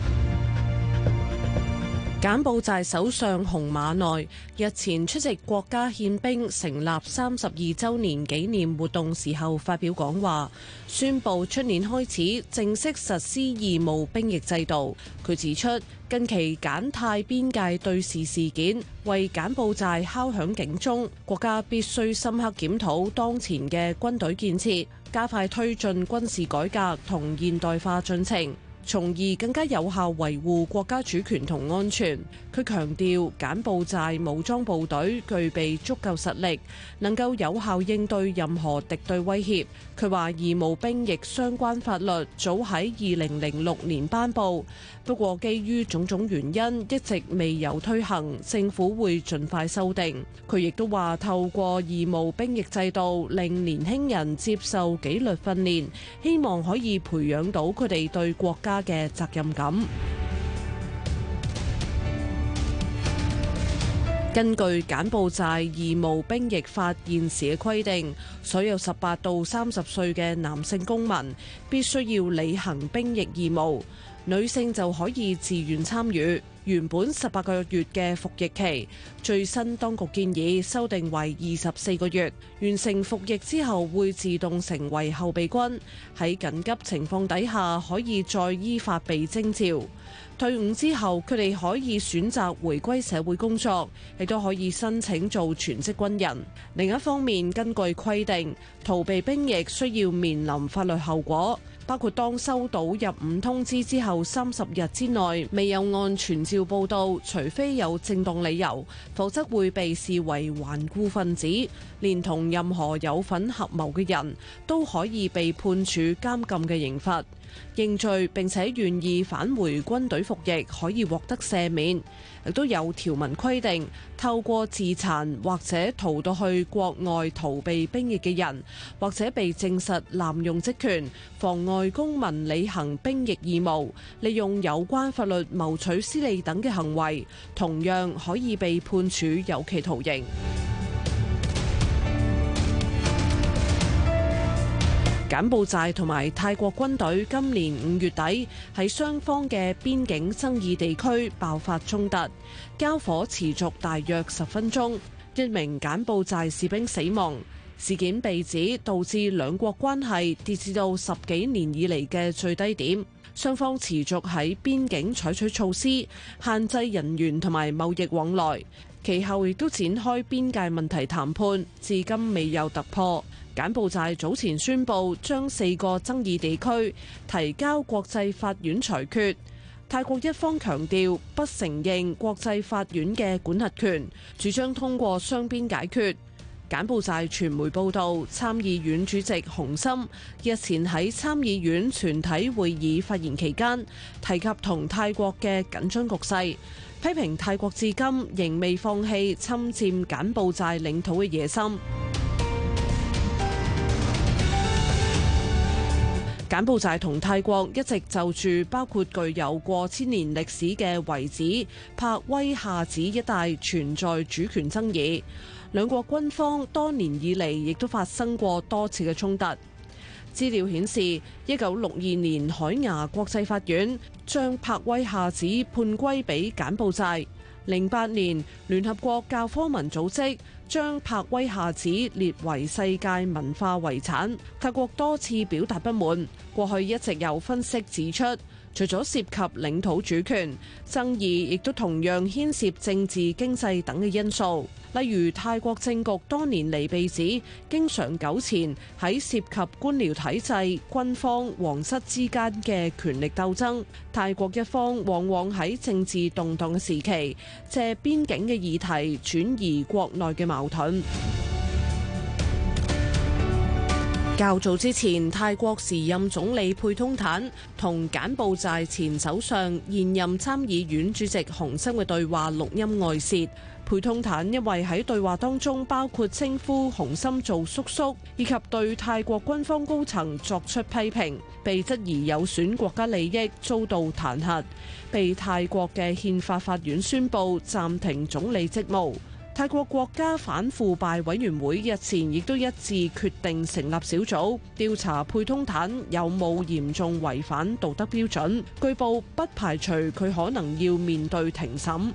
柬埔寨首相洪瑪奈日前出席國家憲兵成立三十二週年紀念活動時候發表講話，宣布出年開始正式實施義務兵役制度。佢指出，近期柬泰邊界對峙事件為柬埔寨敲響警鐘，國家必須深刻檢討當前嘅軍隊建設，加快推進軍事改革同現代化進程，從而更加有效維護國家主權同安全。佢強調，柬埔寨武裝部隊具備足夠實力，能夠有效應對任何敵對威脅。佢話義務兵役相關法律早喺二零零六年頒布，不過基於種種原因一直未有推行，政府會盡快修訂。佢亦都話透過義務兵役制度令年輕人接受紀律訓練，希望可以培養到佢哋對國家嘅責任感。根據柬埔寨義務兵役法現時嘅規定，所有十八到三十歲嘅男性公民必須要履行兵役義務，女性就可以自願參與。原本十八個月嘅服役期，最新當局建議修訂為二十四個月。完成服役之後會自動成為後備軍，喺緊急情況底下可以再依法被徵召。退伍之後，佢哋可以選擇回歸社會工作，亦都可以申請做全職軍人。另一方面，根據規定，逃避兵役需要面臨法律後果，包括當收到入伍通知之後三十日之內未有按傳召報到，除非有正當理由，否則會被視為頑固分子，連同任何有份合謀嘅人都可以被判處監禁嘅刑罰。認罪並且願意返回軍隊服役，可以獲得赦免。亦都有條文規定，透過自殘或者逃到去國外逃避兵役嘅人，或者被證實濫用職權、妨礙公民履行兵役義務、利用有關法律謀取私利等嘅行為，同樣可以被判處有期徒刑。柬埔寨同埋泰國軍隊今年五月底喺雙方嘅邊境爭議地區爆發衝突，交火持續大約十分鐘，一名柬埔寨士兵死亡。事件被指導致兩國關係跌至到十幾年以嚟嘅最低點，雙方持續喺邊境採取措施，限制人員同埋貿易往來。其後亦都展開邊界問題談判，至今未有突破。柬埔寨早前宣布將四個爭議地區提交國際法院裁決。泰國一方強調不承認國際法院嘅管轄權，主張通過雙邊解決。柬埔寨傳媒報道，參議院主席洪森日前喺參議院全體會議發言期間，提及同泰國嘅緊張局勢，批評泰國至今仍未放棄侵佔柬埔寨領土嘅野心。柬埔寨同泰國一直就住包括具有過千年歷史嘅遺址柏威夏子一帶存在主權爭議，兩國軍方多年以嚟亦都發生過多次嘅衝突。資料顯示，一九六二年海牙國際法院將柏威夏子判歸俾柬埔寨。零八年，聯合國教科文組織將柏威夏子列為世界文化遺產。泰國多次表達不滿，過去一直有分析指出，除咗涉及領土主權，爭議亦都同樣牽涉政治、經濟等嘅因素。例如泰國政局多年嚟被指經常糾纏喺涉及官僚體制、軍方、皇室之間嘅權力鬥爭。泰國一方往往喺政治動盪嘅時期，借邊境嘅議題轉移國內嘅矛盾。較早之前，泰國時任總理佩通坦同柬埔寨前首相、現任參議院主席洪森嘅對話錄音外泄。佩通坦因為喺對話當中包括稱呼洪森做叔叔，以及對泰國軍方高層作出批評，被質疑有損國家利益，遭到彈劾，被泰國嘅憲法法院宣布暫停總理職務。 泰國國家反腐敗委員會日前亦都一致決定成立小組，調查佩通坦有冇嚴重違反道德標準，據報不排除佢可能要面對庭審。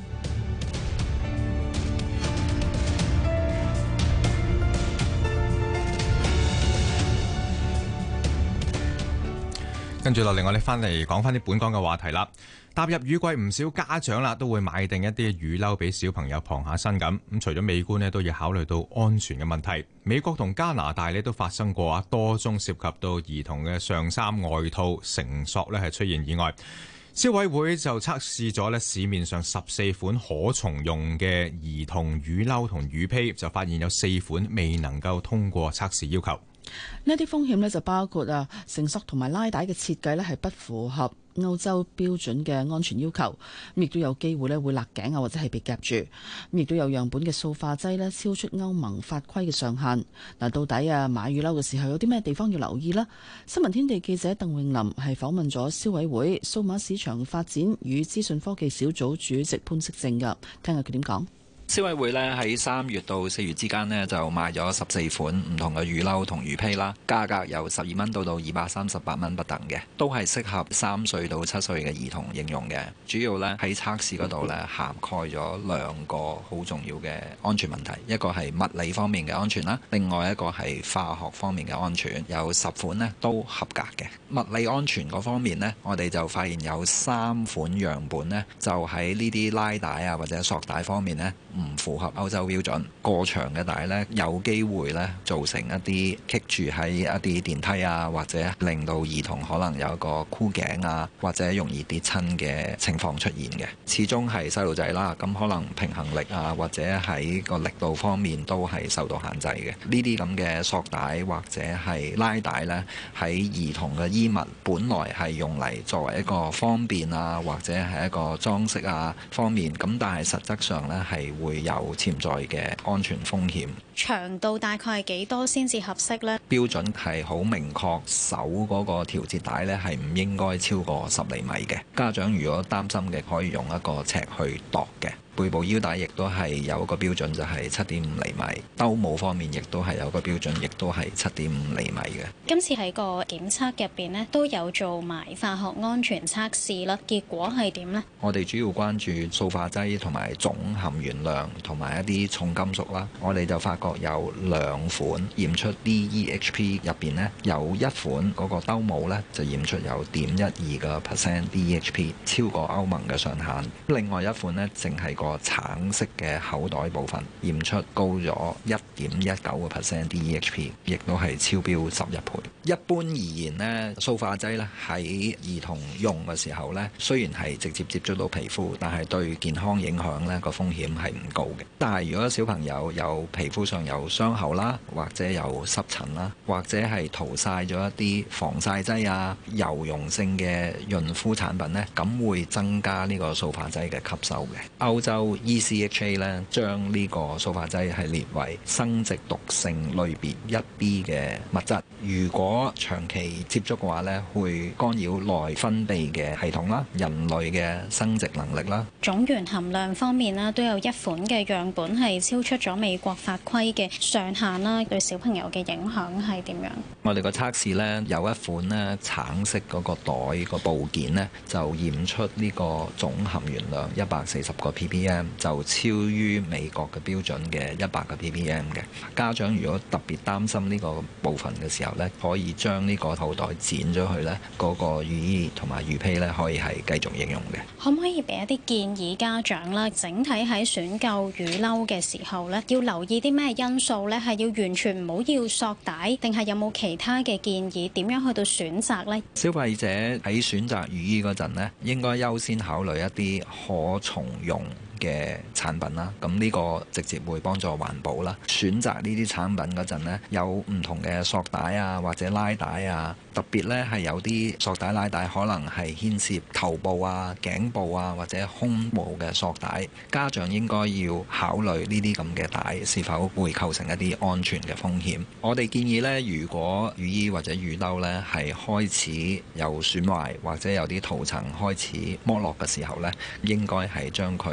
跟住落嚟，我哋翻嚟講翻啲本港嘅話題啦。踏入雨季，唔少家長啦都會買定一啲雨褸俾小朋友傍下身咁。咁除咗美觀呢，都要考慮到安全嘅問題。美國同加拿大呢都發生過啊多宗涉及到兒童嘅上衫外套繩索呢係出現意外。消委會就測試咗呢市面上十四款可重用嘅兒童雨褸同雨披，就發現有四款未能夠通過測試要求。 呢啲風險呢就包括啊繩索同埋拉帶嘅設計呢係不符合歐洲標準嘅安全要求，咁亦都有機會呢會勒頸啊或者係被夾住，咁亦都有樣本嘅塑化劑呢超出歐盟法規嘅上限。嗱，到底啊買雨褸嘅時候有啲咩地方要留意呢？新聞天地記者鄧詠琳係訪問咗消委會數碼市場發展與資訊科技小組主席潘式正㗎，聽下佢點講。 消委會咧喺三月到四月之間呢，就賣咗十四款唔同嘅雨褸同雨披啦，價格由十二蚊到到二百三十八蚊不等嘅，都係適合三歲到七歲嘅兒童應用嘅。主要咧喺測試嗰度咧涵蓋咗兩個好重要嘅安全問題，一個係物理方面嘅安全啦，另外一個係化學方面嘅安全。有十款呢都合格嘅。物理安全嗰方面呢，我哋就發現有三款樣本呢，就喺呢啲拉帶啊或者索帶方面呢，唔符合歐洲標準，過長嘅帶呢，有機會呢造成一啲棘住喺一啲電梯啊，或者令到兒童可能有一個箍頸啊，或者容易跌親嘅情況出現嘅。始終係細路仔啦，咁可能平衡力啊，或者喺個力度方面都係受到限制嘅。呢啲咁嘅索帶或者係拉帶呢，喺兒童嘅衣物本來係用嚟作為一個方便啊，或者係一個裝飾啊方面，咁但係實質上呢，係會有潛在嘅安全風險。 長度大概係幾多先至合適呢？ 標準係好明確，手嗰個調節帶呢係唔應該超過十厘米嘅。家長如果擔心嘅，可以用一個尺去度嘅。背部腰帶亦都係有一個標準，就係七點五厘米。兜帽方面亦都係有個標準，亦都係七點五厘米嘅。 今次喺個檢測入邊呢，都有做埋化學安全測試啦，結果係點呢？ 我哋主要關注塑化劑同埋總含鉛量同埋一啲重金屬啦。我哋就發覺有兩款驗出 D E H P 入邊呢，有一款嗰個兜帽呢，就驗出有點一二個 percent D E H P， 超過歐盟嘅上限。另外一款呢，淨係個橙色嘅口袋部分驗出高咗一點一九個 percent D E H P， 亦都係超標十一倍。一般而言呢，塑化劑咧喺兒童用嘅時候呢，雖然係直接接觸到皮膚，但係對健康影響呢個風險係唔高嘅。但係如果小朋友有皮膚上有傷口啦，或者有濕疹啦，或者係塗曬咗一啲防曬劑啊、油溶性嘅潤膚產品呢，咁會增加呢個塑化劑嘅吸收嘅。歐洲 E C H A 咧將呢個塑化劑係列為生殖毒性類別一 B 嘅物質，如果長期接觸嘅話咧，會干擾內分泌嘅系統啦、人類嘅生殖能力啦。 總鉛含量方面啦，都有一款嘅樣本係超出咗美國法規嘅上限啦，對小朋友嘅影響係點樣？ 我哋個測試咧有一款咧橙色嗰個袋個部件咧就驗出呢個總含鉛量一百四十個 ppm， 就超於美國嘅標準嘅一百個 ppm 嘅。家長如果特別擔心呢個部分嘅時候咧，可以將呢個口袋剪咗去咧，嗰個雨衣同埋雨披咧可以係繼續應用嘅。 可唔可以俾一啲建議家長啦？整體喺選購雨褸嘅時候咧，要留意啲咩因素咧？係要完全唔好要索帶，定係有冇其他嘅建議？點樣去到選擇呢？ 消費者喺選擇雨衣嗰陣咧，應該優先考慮一啲可重用嘅產品啦，咁呢個直接會幫助環保啦。選擇呢啲產品嗰陣呢，有唔同嘅索帶啊，或者拉帶啊，特別呢係有啲索帶拉帶可能係牽涉頭部啊、頸部啊或者胸部嘅索帶，家長應該要考慮呢啲咁嘅帶是否會構成一啲安全嘅風險。我哋建議呢，如果雨衣或者雨褸呢係開始有損壞或者有啲塗層開始剝落嘅時候呢，應該係將佢棄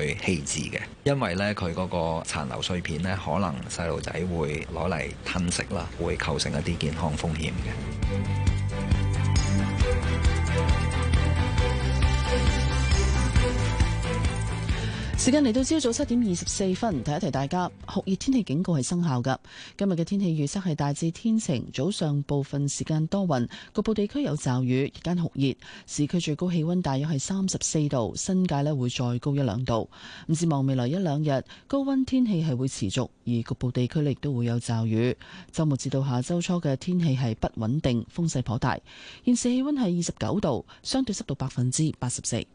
置嘅，因為咧佢嗰個殘留碎片咧，可能細路仔會攞嚟吞食啦，會構成一啲健康風險嘅。 時間嚟到朝早七點二十四分，提一提大家酷熱天氣警告係生效㗎。今日嘅天氣預測係大致天晴，早上部分時間多雲，局部地區有驟雨，日間酷熱。市區最高氣溫大約係三十四度，新界呢會再高一兩度。咁展望未來一兩日，高溫天氣係會持續，而局部地區亦都會有驟雨。週末至到下週初嘅天氣係不穩定，風勢頗大。現時氣溫係二十九度，相對濕度百分之八十四。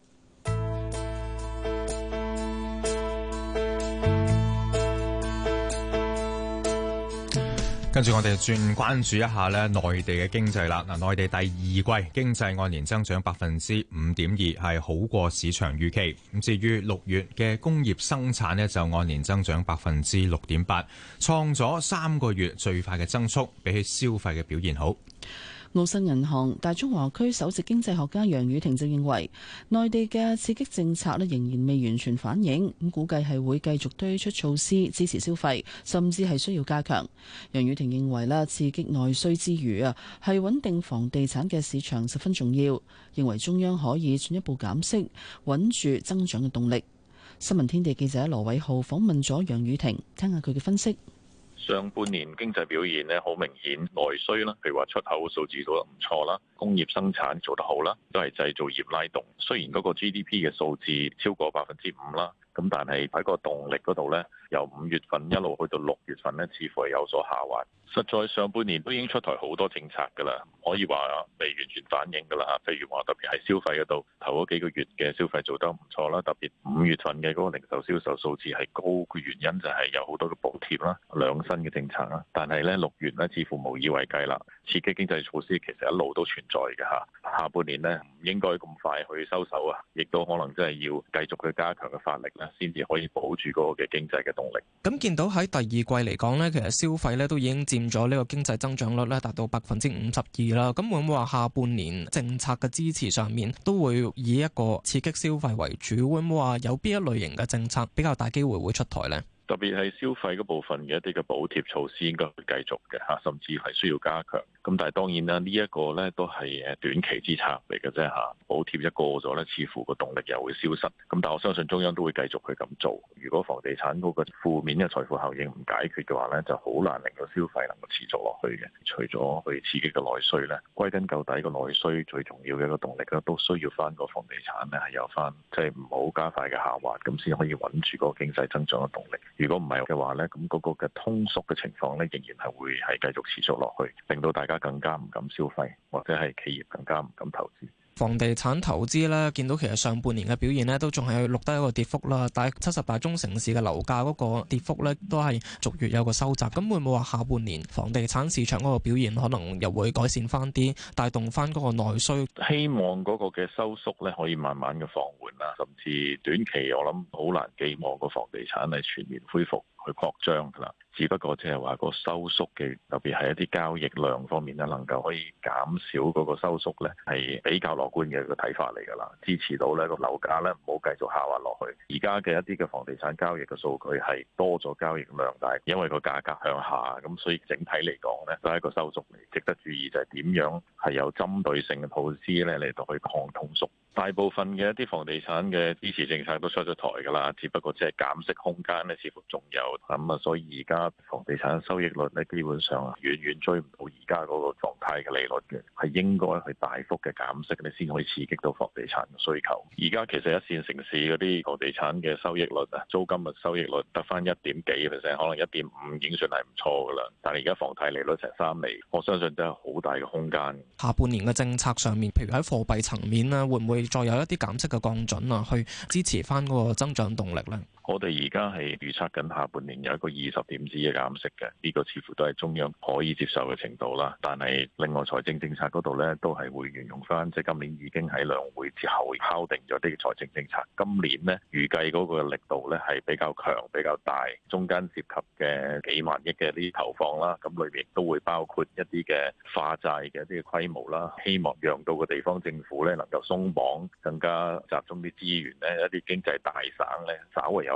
跟住我哋轉關注一下咧內地嘅經濟啦。嗱，內地第二季經濟按年增長百分之五點二，係好過市場預期。咁至於六月嘅工業生產呢，就按年增長百分之六點八，創咗三個月最快嘅增速，比起消費嘅表現好。 澳新銀行大中華區首席經濟學家楊宇霆就認為，內地嘅刺激政策咧仍然未完全反映，咁估計係會繼續推出措施支持消費，甚至係需要加強。楊宇霆認為咧，刺激內需之餘啊，係穩定房地產嘅市場十分重要，認為中央可以進一步減息，穩住增長嘅動力。新聞天地記者羅偉浩訪問咗楊宇霆，聽下佢嘅分析。 上半年經濟表現咧，好明顯內需啦，譬如話出口數字做得唔錯啦，工業生產做得好啦，都係製造業拉動。雖然嗰個 G D P 嘅數字超過百分之五啦，咁但係喺個動力嗰度咧，由五月份一路去到六月份咧，似乎係有所下滑。實在上半年都已經出台好多政策㗎啦，可以話未完全反映㗎啦嚇。譬如話特別係消費嗰度，頭嗰幾個月嘅消費做得唔錯啦，特別五月份嘅嗰個零售銷售數字係高嘅原因就係有好多嘅補貼啦、兩新嘅政策啦。但係咧六月咧似乎無以為繼啦，刺激經濟措施其實一路都存在嘅嚇。下半年咧唔應該咁快去收手啊，亦都可能真係要繼續去加強嘅發力咧，先至可以保住嗰個嘅經濟嘅動力。 咁見到喺第二季嚟講咧，其實消費咧都已經佔咗呢個經濟增長率咧達到百分之五十二啦。咁會唔會話下半年政策嘅支持上面都會以一個刺激消費為主？會唔會話有邊一類型嘅政策比較大機會會出台呢？ 特別係消費嗰部分嘅一啲嘅補貼措施應該會繼續嘅嚇，甚至係需要加強。咁但係當然啦，呢一個咧都係誒短期之策嚟嘅啫嚇。補貼一過咗咧，似乎個動力又會消失。咁但係我相信中央都會繼續去咁做。如果房地產嗰個負面嘅財富效應唔解決嘅話咧，就好難令到消費能夠持續落去嘅。除咗去刺激嘅內需咧，歸根究底個內需最重要嘅一個動力咧，都需要翻個房地產咧係有翻，即係唔好加快嘅下滑，咁先可以穩住嗰個經濟增長嘅動力。如果唔係嘅話咧，咁嗰個嘅通縮嘅情況咧，仍然係會係繼續持續落去，令到大家更加唔敢消費，或者係企業更加唔敢投資。 房地產投資咧，見到其實上半年嘅表現咧，都仲係錄得一個跌幅啦。但係七十大中城市嘅樓價嗰個跌幅咧，都係逐月有個收窄。咁會唔會話下半年房地產市場嗰個表現可能又會改善翻啲，帶動翻嗰個內需？ 希望嗰個嘅收縮咧可以慢慢嘅放緩啦，甚至短期我諗好難寄望個房地產係全面恢復去擴張㗎啦。只不過即係話個收縮嘅，特別係一啲交易量方面咧，能夠可以減少嗰個收縮咧，係比較樂觀嘅一個睇法嚟㗎啦。支持到呢個樓價咧唔好繼續下滑落去。而家嘅一啲嘅房地產交易嘅數據係多咗交易量，但係因為個價格向下，咁所以整體嚟講咧都係一個收縮嚟。值得注意就係點樣係有針對性嘅措施咧嚟到去抗通縮。大部分嘅一啲房地產嘅支持政策都出咗台㗎啦，只不過即係減息空間咧似乎仲有咁啊，所以而家房地產收益率咧基本上遠遠追唔到而家嗰個狀態嘅利率嘅，係應該去大幅嘅減息你先可以刺激到房地產嘅需求。而家其實一線城市嗰啲房地產嘅收益率啊，租金嘅收益率得返一點幾 percent， 可能一點五已經算係唔錯㗎啦。但係而家房貸利率成三厘，我相信都係好大嘅空間。 下半年嘅政策上面，譬如喺貨幣層面咧，會唔會再有一啲減息嘅降準啊，去支持翻嗰個增長動力咧？ 我哋而家係預測緊下半年有一個二十點子嘅減息嘅，呢個似乎都係中央可以接受嘅程度啦。但係另外財政政策嗰度咧，都係會沿用翻，即係今年已經喺兩會之後敲定咗啲財政政策。今年呢，預計嗰個力度咧係比較強、比較大，中間涉及嘅幾萬億嘅呢啲投放啦，咁裏面都會包括一啲嘅化債嘅一啲嘅規模啦，希望讓到個地方政府咧能夠鬆綁，更加集中啲資源咧，一啲經濟大省咧稍為有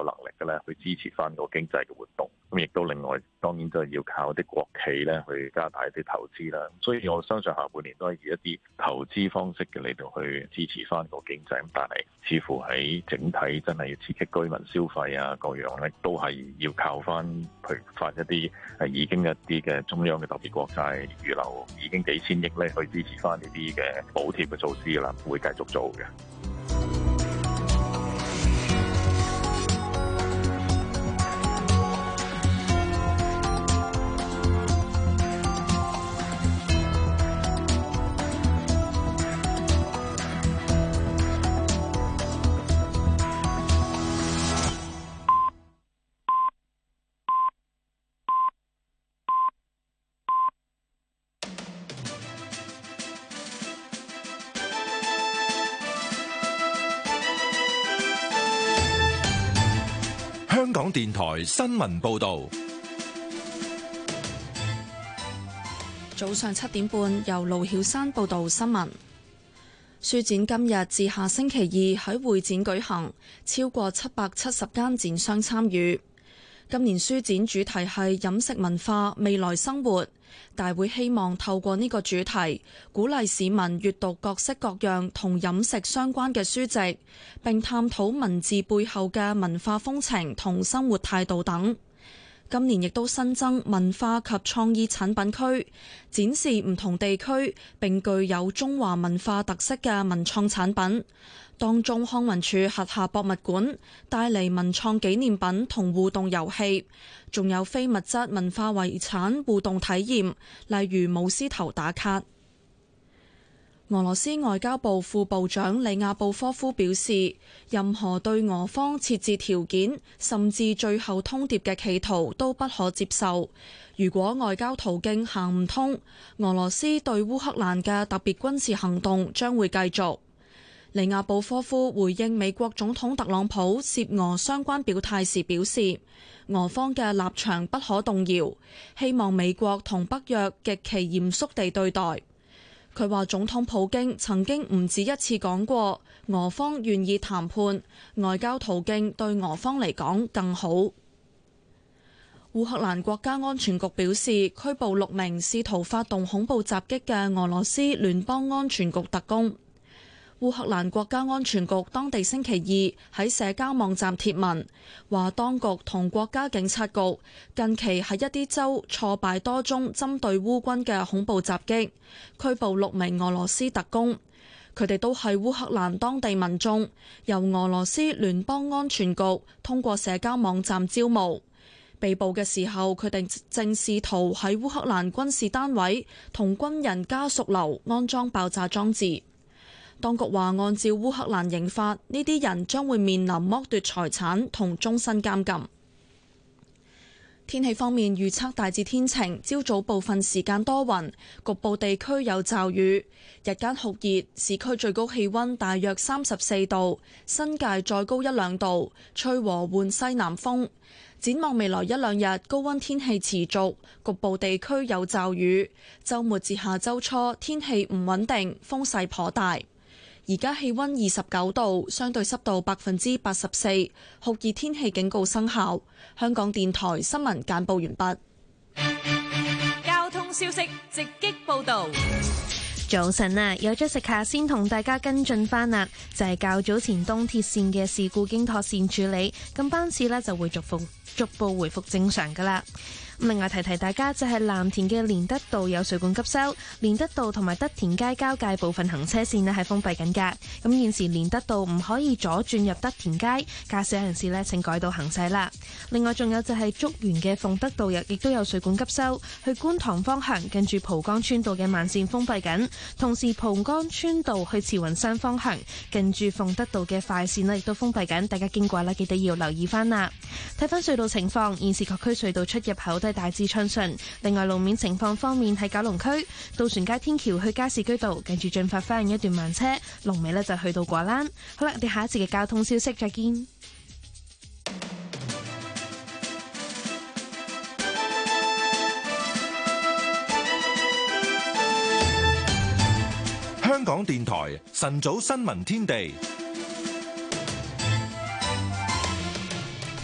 有能力嘅咧去支持翻個經濟嘅活動。咁亦都另外當然都係要靠啲國企咧去加大一啲投資啦。所以我相信下半年都係以一啲投資方式嘅嚟到去支持翻個經濟。咁但係似乎喺整體真係要刺激居民消費啊各樣咧，都係要靠翻譬如發一啲係已經一啲嘅中央嘅特別國債預留已經幾千億咧去支持翻呢啲嘅補貼嘅措施啦，會繼續做嘅。 香港電台新聞報導， 早上七點半由盧曉山報道新聞。書展今日至下星期二喺會展舉行，超過七百七十間展商參與。今年書展主題係飲食文化未來生活，大會希望透過呢個主題，鼓勵市民閱讀各式各樣同飲食相關嘅書籍，並探討文字背後嘅文化風情同生活態度等。今年亦都新增文化及創意產品區，展示唔同地區並具有中華文化特色嘅文創產品。當中康文署轄下博物館帶嚟文創紀念品同互動遊戲，仲有非物質文化遺產互動體驗，例如舞獅頭打卡。俄羅斯外交部副部長里亞布科夫表示，任何對俄方設置條件甚至最後通牒嘅企圖都不可接受。如果外交途徑行唔通，俄羅斯對烏克蘭嘅特別軍事行動將會繼續。里亞布科夫回應美國總統特朗普涉俄相關表態時表示，俄方嘅立場不可動搖，希望美國同北約極其嚴肅地對待。佢話總統普京曾經唔止一次講過，俄方願意談判，外交途徑對俄方嚟講更好。烏克蘭國家安全局表示，拘捕六名試圖發動恐怖襲擊嘅俄羅斯聯邦安全局特工。烏克蘭國家安全局當地星期二喺社交網站貼文，話當局同國家警察局近期喺一啲州挫敗多宗針對烏軍嘅恐怖襲擊，拘捕六名俄羅斯特工，佢哋都係烏克蘭當地民眾，由俄羅斯聯邦安全局通過社交網站招募。被捕嘅時候，佢哋正試圖喺烏克蘭軍事單位同軍人家屬樓安裝爆炸裝置。當局話，按照烏克蘭刑法，呢啲人將會面臨剝奪財產同終身監禁。天氣方面預測大致天晴，朝早部分時間多雲，局部地區有驟雨，日間酷熱，市區最高氣溫大約三十四度，新界再高一兩度，吹和緩西南風。展望未來一兩日，高溫天氣持續，局部地區有驟雨。週末至下週初，天氣唔穩定，風勢頗大。而家氣溫二十九度，相對濕度百分之八十四，酷熱天氣警告生效。香港電台新聞簡報完畢。 交通消息直擊報道。 早晨啊，有咗食下先同大家跟進翻啦，就係、是、較早前東鐵線嘅事故經妥善處理，咁班次呢就會逐步逐步回復正常噶啦。另外提提大家，就係藍田嘅連德道有水管急修，連德道同埋德田街交界部分行車線呢係封閉緊噶。咁現時連德道唔可以左轉入德田街，駕駛人士呢請改道行駛啦。另外仲有就係竹園嘅鳳德道亦都有水管急修，去觀塘方向近住蒲崗村道嘅慢線封閉緊，同時蒲崗村道去慈雲山方向近住鳳德道嘅快線呢亦都封閉緊，大家經過呢記得要留意翻啦。睇翻隧道情況，現時各區隧道出入口都大致暢順。另外路面情況方面，喺九龍區渡船街天橋去加士居道近住進發花園一段慢車，龍尾呢就去到果欄。好啦，我哋下一節嘅交通消息再見。 香港電台晨早新聞天地。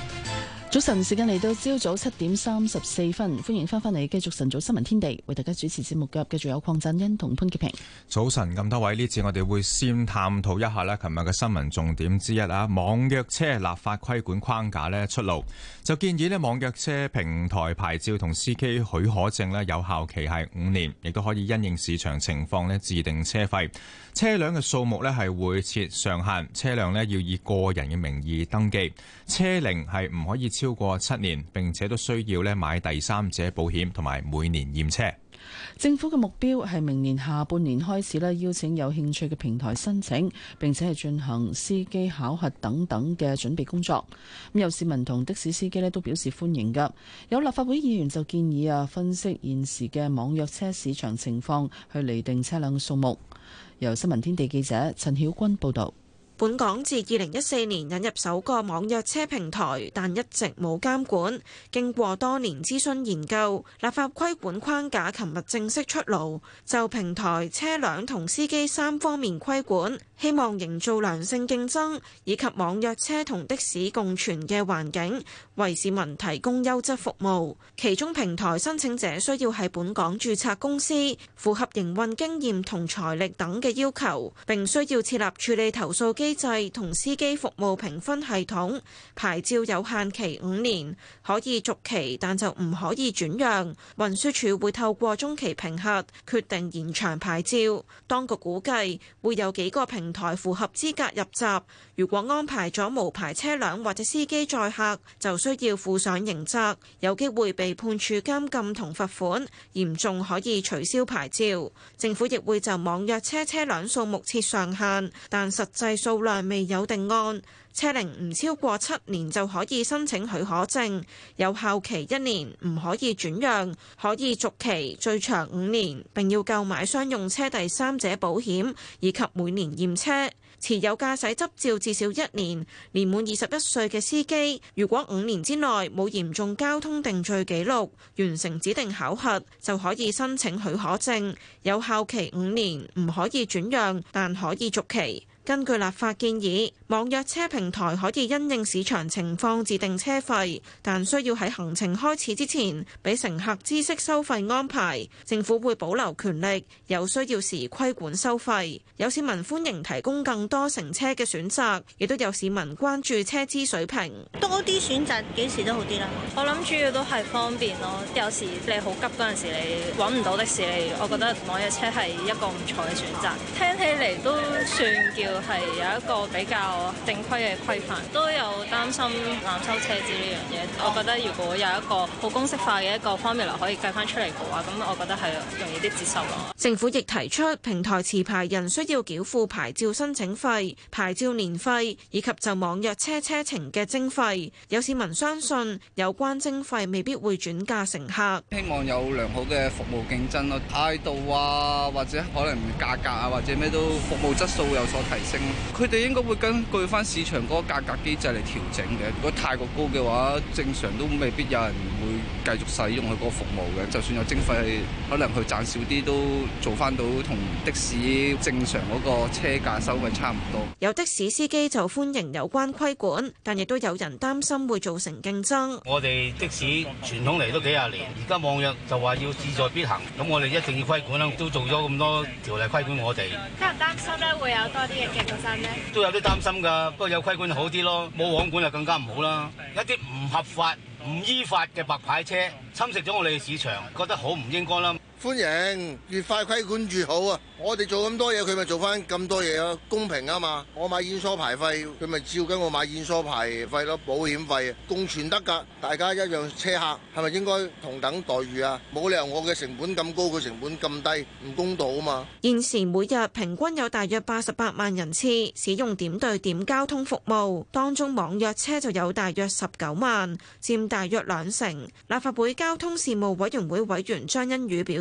早晨時間嚟到朝早七點三十四分，歡迎翻返嚟繼續晨早新聞天地，為大家主持節目嘅繼續有鄺振欣同潘潔平。 早晨咁多位，呢次我哋會先探討一下呢琴日嘅新聞重點之一啊，網約車立法規管框架呢出爐，就建議呢網約車平台牌照同司機許可證呢有效期係五年，亦都可以因應市場情況呢自定車費。車輛嘅數目呢係會設上限，車輛呢要以個人嘅名義登記，車齡係唔可以超過七年，並且都需要呢買第三者保險同埋每年驗車。 政府嘅目標係明年下半年開始呢邀請有興趣嘅平台申請，並且係進行司機考核等等嘅準備工作。咁有市民同的士司機呢都表示歡迎㗎。有立法會議員就建議啊，分析現時嘅網約車市場情況，去釐定車輛數目。由新聞天地記者陳曉君報導。 本港自二零一四年引入首個網約車平台，但一直冇監管。經過多年諮詢研究，立法規管框架琴日正式出爐，就平台、車輛同司機三方面規管，希望營造良性競爭以及網約車同的士共存嘅環境，為市民提供優質服務。其中平台申請者需要喺本港註冊公司，符合營運經驗同財力等嘅要求，並需要設立處理投訴機機制同司機服務評分系統。牌照有限期五年，可以續期，但就唔可以轉讓。運輸署會透過中期評核決定延長牌照。當局估計會有幾個平台符合資格入閘，如果安排咗無牌車輛或者司機載客，就需要負上刑責，有機會被判處監禁同罰款，嚴重可以取消牌照。政府亦會就網約車車輛數目設上限，但實際數數量未有定案，車齡唔超過七年就可以申請許可證，有效期一年，唔可以轉讓，可以續期最長五年，並要購買商用車第三者保險以及每年驗車。持有駕駛執照至少一年，年滿二十一歲嘅司機，如果五年之內冇嚴重交通定罪記錄，完成指定考核，就可以申請許可證，有效期五年，唔可以轉讓，但可以續期。根據立法建議，網約車平台可以因應市場情況自定車費，但需要喺行程開始之前俾乘客知悉收費安排。政府會保留權力，有需要時規管收費。有市民歡迎提供更多乘車嘅選擇，亦都有市民關注車資水平。 多啲選擇幾時都好啲啦。我諗主要都係方便咯。有時你好急嗰陣時，你揾唔到的士，你我覺得網約車係一個唔錯嘅選擇。聽起嚟都算叫係有一個比較正規嘅規範，都有擔心濫收車資呢樣嘢。我覺得如果有一個好公式化嘅一個 formula 可以計翻出嚟嘅話，咁我覺得係容易啲接受咯。 政府亦提出平台持牌人需要繳付牌照申請費、牌照年費以及就網約車車程嘅徵費。有市民相信有關徵費未必會轉嫁乘客。 希望有良好嘅服務競爭咯，態度啊，或者可能價格啊，或者咩都服務質素有所提升。佢哋應該會根據翻市場嗰個價格機制嚟調整嘅。如果太過高嘅話，正常都未必有人會繼續使用佢嗰個服務嘅。就算有徵費，可能佢賺少啲都做翻到同的士正常嗰個車價收費差唔多。 有的士司機就歡迎有關規管，但亦都有人擔心會造成競爭。 我哋的士傳統嚟都幾廿年，而家網約就話要志在必行，咁我哋一定要規管啦。都做咗咁多條例規管我哋， 擔唔擔心咧會有多啲嘅競爭咧？ 都有啲擔心㗎，不過有規管就好啲咯，冇網管就更加唔好啦。一啲唔合法、唔依法嘅白牌車侵蝕咗我哋嘅市場，覺得好唔應該啦。 歡迎，越快規管越好啊！我哋做咁多嘢，佢咪做翻咁多嘢咯，公平啊嘛！我買驗疏牌費，佢咪照緊我買驗疏牌費咯，保險費共存得㗎，大家一樣車客，係咪應該同等待遇啊？冇理由我嘅成本咁高，佢成本咁低，唔公道啊嘛！ 現時每日平均有大約八十八萬人次使用點對點交通服務，當中網約車就有大約十九萬，佔大約兩成。立法會交通事務委員會委員張欣宇表示，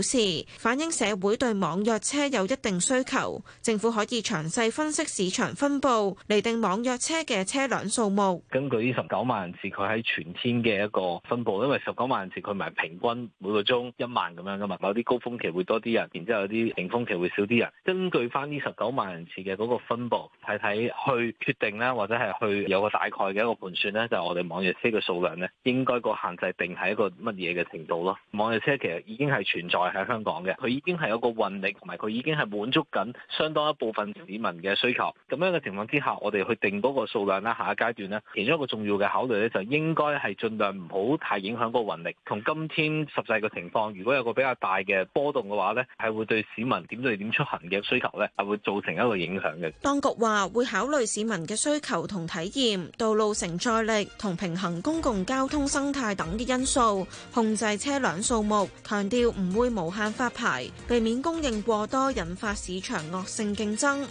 示，反映社會對網約車有一定需求，政府可以詳細分析市場分佈，釐定網約車嘅車輛數目。 根據呢十九萬人次，佢喺全天嘅一個分佈，因為十九萬人次佢唔係平均每個鐘一萬咁樣噶嘛，有啲高峰期會多啲人，然之後有啲平峰期會少啲人。根據翻呢十九萬人次嘅嗰個分佈，睇睇去決定啦，或者係去有個大概嘅一個盤算咧，就係我哋網約車嘅數量咧，應該個限制定喺一個乜嘢嘅程度咯。網約車其實已經係存在喺香港嘅，佢已經係有個運力，同埋佢已經係滿足緊相當一部分市民嘅需求。咁樣嘅情況之下，我哋去定嗰個數量咧，下一階段咧，其中一個重要嘅考慮咧，就應該係盡量唔好太影響個運力。同今天實際嘅情況，如果有個比較大嘅波動嘅話咧，係會對市民點對點出行嘅需求咧，係會造成一個影響嘅。 當局話會考慮市民嘅需求同體驗、道路承載力同平衡公共交通生態等嘅因素，控制車輛數目，強調唔會無限發牌，避免供應過多引發市場惡性競爭。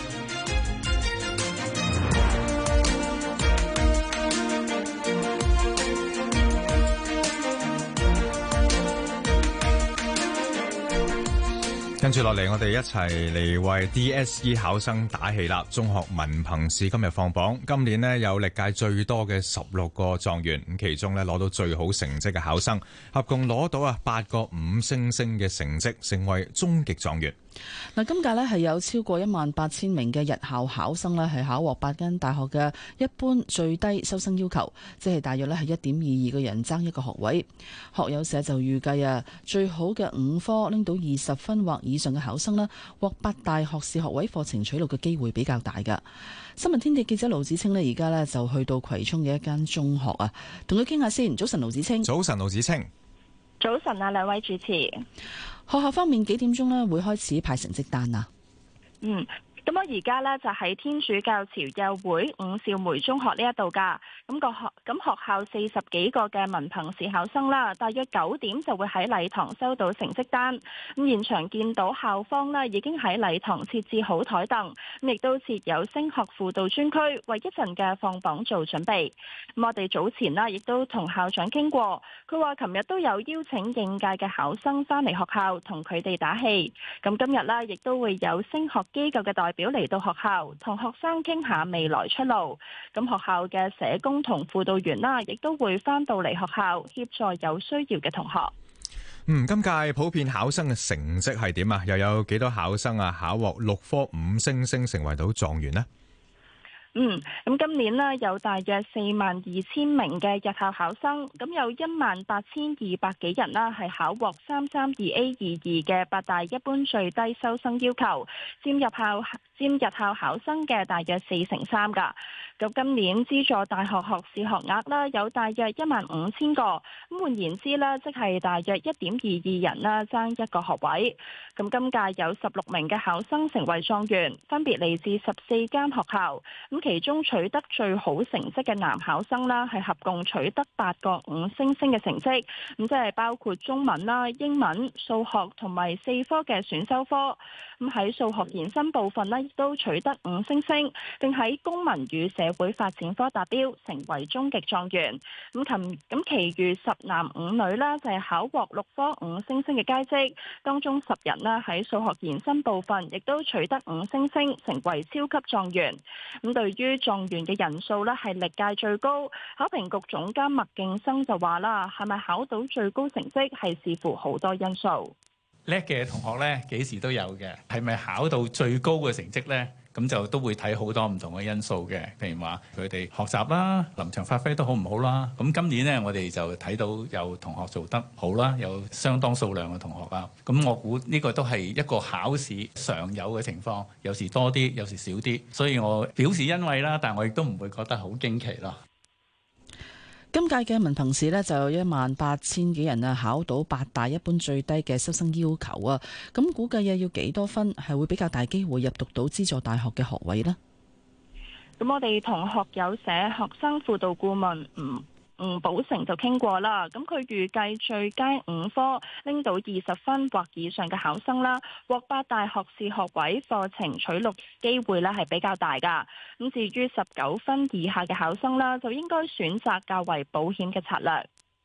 跟住落嚟，我哋一齊嚟為 D S E 考生打氣啦！中學文憑試今日放榜，今年呢有歷屆最多嘅十六個狀元，咁其中呢攞到最好成績嘅考生，合共攞到啊八個五星星嘅成績，成為終極狀元。 嗱，今屆呢係有超過一萬八千名嘅日校考生呢係考獲八間大學嘅一般最低收生要求，即係大約呢係一點二二個人爭一個學位。學友社就預計啊，最好嘅五科拎到二十分或以上嘅考生呢，獲八大學士學位課程取錄嘅機會比較大㗎。新聞天地記者盧子清呢，而家呢就去到葵涌嘅一間中學啊，同佢傾下先。早晨，盧子清。 早晨，盧子清。 早晨啊，兩位主持。 學校方面幾點鐘呢會開始派成績單啊？ 嗯。咁我而家呢，就喺天主教潮幼會伍少梅中學呢一度㗎，咁個學咁學校四十幾個嘅文憑試考生啦，大約九點就會喺禮堂收到成績單。咁現場見到校方呢已經喺禮堂設置好台凳，咁亦都設有升學輔導專區，為一陣嘅放榜做準備。咁我哋早前啦，亦都同校長傾過，佢話琴日都有邀請應屆嘅考生返嚟學校同佢哋打氣。咁今日啦，亦都會有升學機構嘅代表嚟到學校同學生傾下未來出路，咁學校嘅社工同輔導員啦，亦都會翻到嚟學校協助有需要嘅同學。 嗯，今屆普遍考生嘅成績係點啊？又有幾多考生啊考獲六科五星星成為到狀元呢？ 嗯，咁今年呢，有大約四萬二千名嘅日校考生，咁有一萬八千二百幾人啦，係考獲三三二 A 二二嘅八大一般最低收生要求，佔入校佔日校考生嘅大約四成三㗎。咁今年資助大學學士學額啦，有大約一萬五千個，咁換言之呢，即係大約一點二二人啦，爭一個學位。咁今屆有十六名嘅考生成為狀元，分別嚟自十四間學校。咁其中取得最好成績嘅男考生啦，係合共取得八個五星星嘅成績。咁即係包括中文啦、英文、數學同埋四科嘅選修科。咁喺數學延伸部分呢，亦都取得五星星，並喺公民與社會發展科達標，成為終極狀元。咁琴咁，其餘十男五女啦，就係考獲六科五星星嘅佳績，當中十人啦喺數學延伸部分亦都取得五星星，成為超級狀元。咁對於狀元嘅人數呢，係歷屆最高。考評局總監麥敬生就話啦，係咪考到最高成績係視乎好多因素。 叻嘅同學咧，幾時都有嘅。係咪考到最高嘅成績呢？咁就都會睇好多唔同嘅因素嘅。譬如話佢哋學習啦、臨場發揮都好唔好啦。咁今年呢，我哋就睇到有同學做得好啦，有相當數量嘅同學啊。咁我估呢個都係一個考試常有嘅情況，有時多啲，有時少啲。所以我表示欣慰啦，但我亦都唔會覺得好驚奇咯。 今屆嘅文憑試呢，就有一萬八千幾人啊，考到八大一般最低嘅收生要求啊。咁估計啊，要幾多分係會比較大機會入讀到資助大學嘅學位呢？ 咁我哋同學友社學生輔導顧問吳吳寶成就傾過啦。咁佢預計最佳五科拎到二十分或以上嘅考生啦，獲八大學士學位課程取錄機會呢係比較大噶。咁至於十九分以下嘅考生啦，就應該選擇較為保險嘅策略。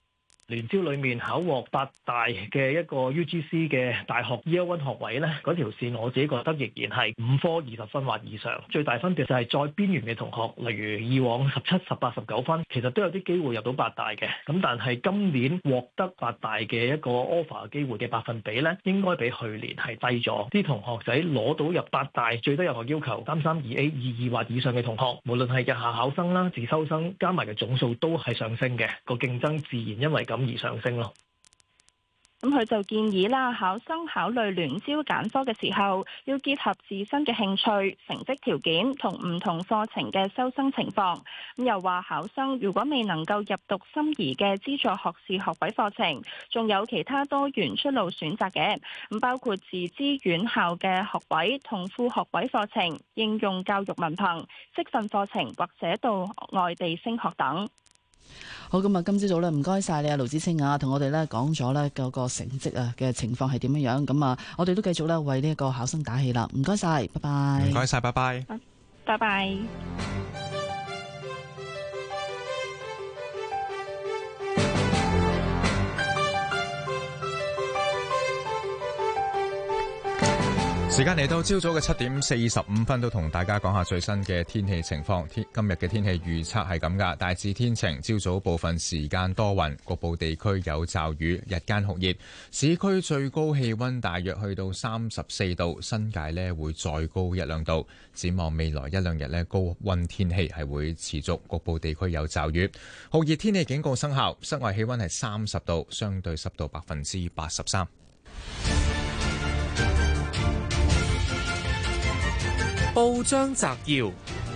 聯招裡面考獲八大嘅一個 U G C 嘅大學 Year One 學位咧，嗰條線我自己覺得仍然係五科二十分或以上。最大分別就係再邊緣嘅同學，例如以往十七、十八、十九分，其實都有啲機會入到八大嘅。咁但係今年獲得八大嘅一個 offer 嘅機會嘅百分比咧，應該比去年係低咗。啲同學仔攞到入八大最低入學要求三三二 A、二二或以上嘅同學，無論係日校考生啦、自修生，加埋嘅總數都係上升嘅，個競爭自然因為咁而上升咯。 咁佢就建議啦，考生考慮聯招揀科嘅時候，要結合自身嘅興趣、成績條件同唔同課程嘅收生情況。咁又話考生如果未能夠入讀心儀嘅資助學士學位課程，仲有其他多元出路選擇嘅，咁包括自資院校嘅學位同副學位課程、應用教育文憑、職訓課程或者到外地升學等。 好，咁啊，今朝早咧，唔該晒你啊，盧子清啊，同我哋咧講咗咧嗰個成績啊嘅情況係點樣樣，咁啊，我哋都繼續咧為呢一個考生打氣啦，唔該晒，拜拜。 唔該晒，拜拜。 拜拜。 時間嚟到朝早嘅七點四十五分，都同大家講下最新嘅天氣情況。天今日嘅天氣預測係咁噶，大致天晴，朝早部分時間多雲，局部地區有驟雨，日間酷熱，市區最高氣溫大約去到三十四度，新界呢會再高一兩度。展望未來一兩日呢，高溫天氣係會持續，局部地區有驟雨，酷熱天氣警告生效，室外氣溫係三十度，相對濕度百分之八十三。 報章摘要：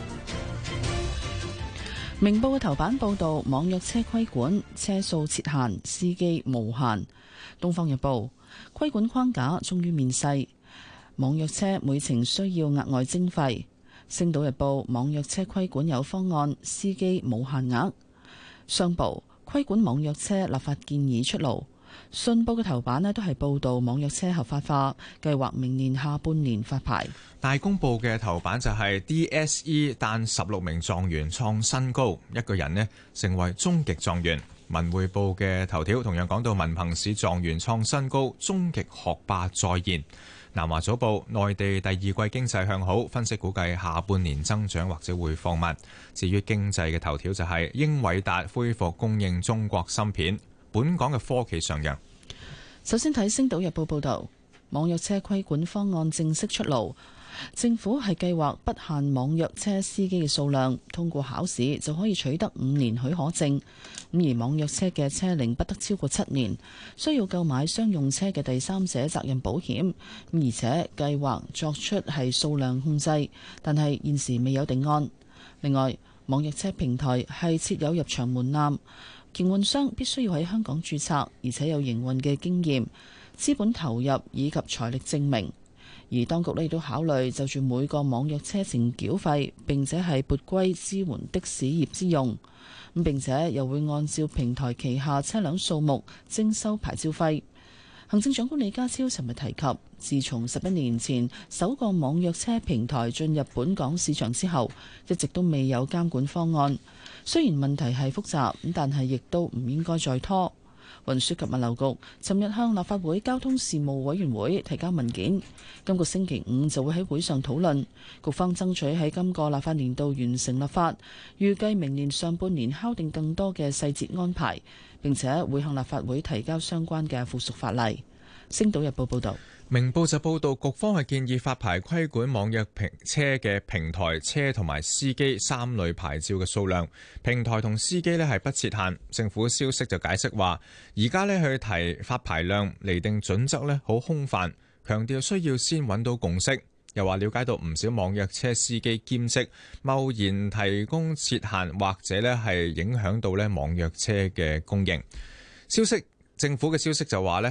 明報嘅頭版報道網約車規管，車數設限，司機無限。東方日報規管框架終於面世，網約車每程需要額外徵費。星島日報網約車規管有方案，司機無限額。商報規管網約車立法建議出爐。信報嘅頭版呢都係報道網約車合法化，計劃明年下半年發牌。 大公報嘅頭版就係 D S E 誕十六名狀元創新高，一個人呢成為終極狀元。文匯報嘅頭條同樣講到文憑試狀元創新高，終極學霸再現。南華早報內地第二季經濟向好，分析估計下半年增長或者會放慢。至於經濟嘅頭條就係英偉達恢復供應中國芯片，本港嘅科技上揚。 首先睇《星島日報》報道，網約車規管方案正式出爐，政府係計劃不限網約車司機嘅數量，通過考試就可以取得五年許可證。咁而網約車嘅車齡不得超過七年，需要購買商用車嘅第三者責任保險。而且計劃作出係數量控制，但係現時未有定案。另外，網約車平台係設有入場門檻。營運商必須要喺香港註冊，而且有營運嘅經驗、資本投入以及財力證明。而當局呢亦都考慮就住每個網約車程繳費，並且係撥歸支援的士業之用。咁並且又會按照平台旗下車輛數目徵收牌照費。行政長官李家超尋日提及，自從十一年前首個網約車平台進入本港市場之後，一直都未有監管方案。雖然問題係複雜，咁但係亦都唔應該再拖。運輸及物流局尋日向立法會交通事務委員會提交文件，今個星期五就會喺會上討論。局方爭取喺今個立法年度完成立法，預計明年上半年敲定更多嘅細節安排，並且會向立法會提交相關嘅附屬法例。星島日報報道。 明報就報道，局方係建議發牌規管網約平車嘅平台車同埋司機三類牌照嘅數量，平台同司機呢係不設限。政府消息就解釋話，而家呢去提發牌量、釐定準則呢好空泛，強調需要先揾到共識。又話了解到唔少網約車司機兼職貿然提供設限，或者呢係影響到呢網約車嘅供應。消息政府嘅消息就話呢，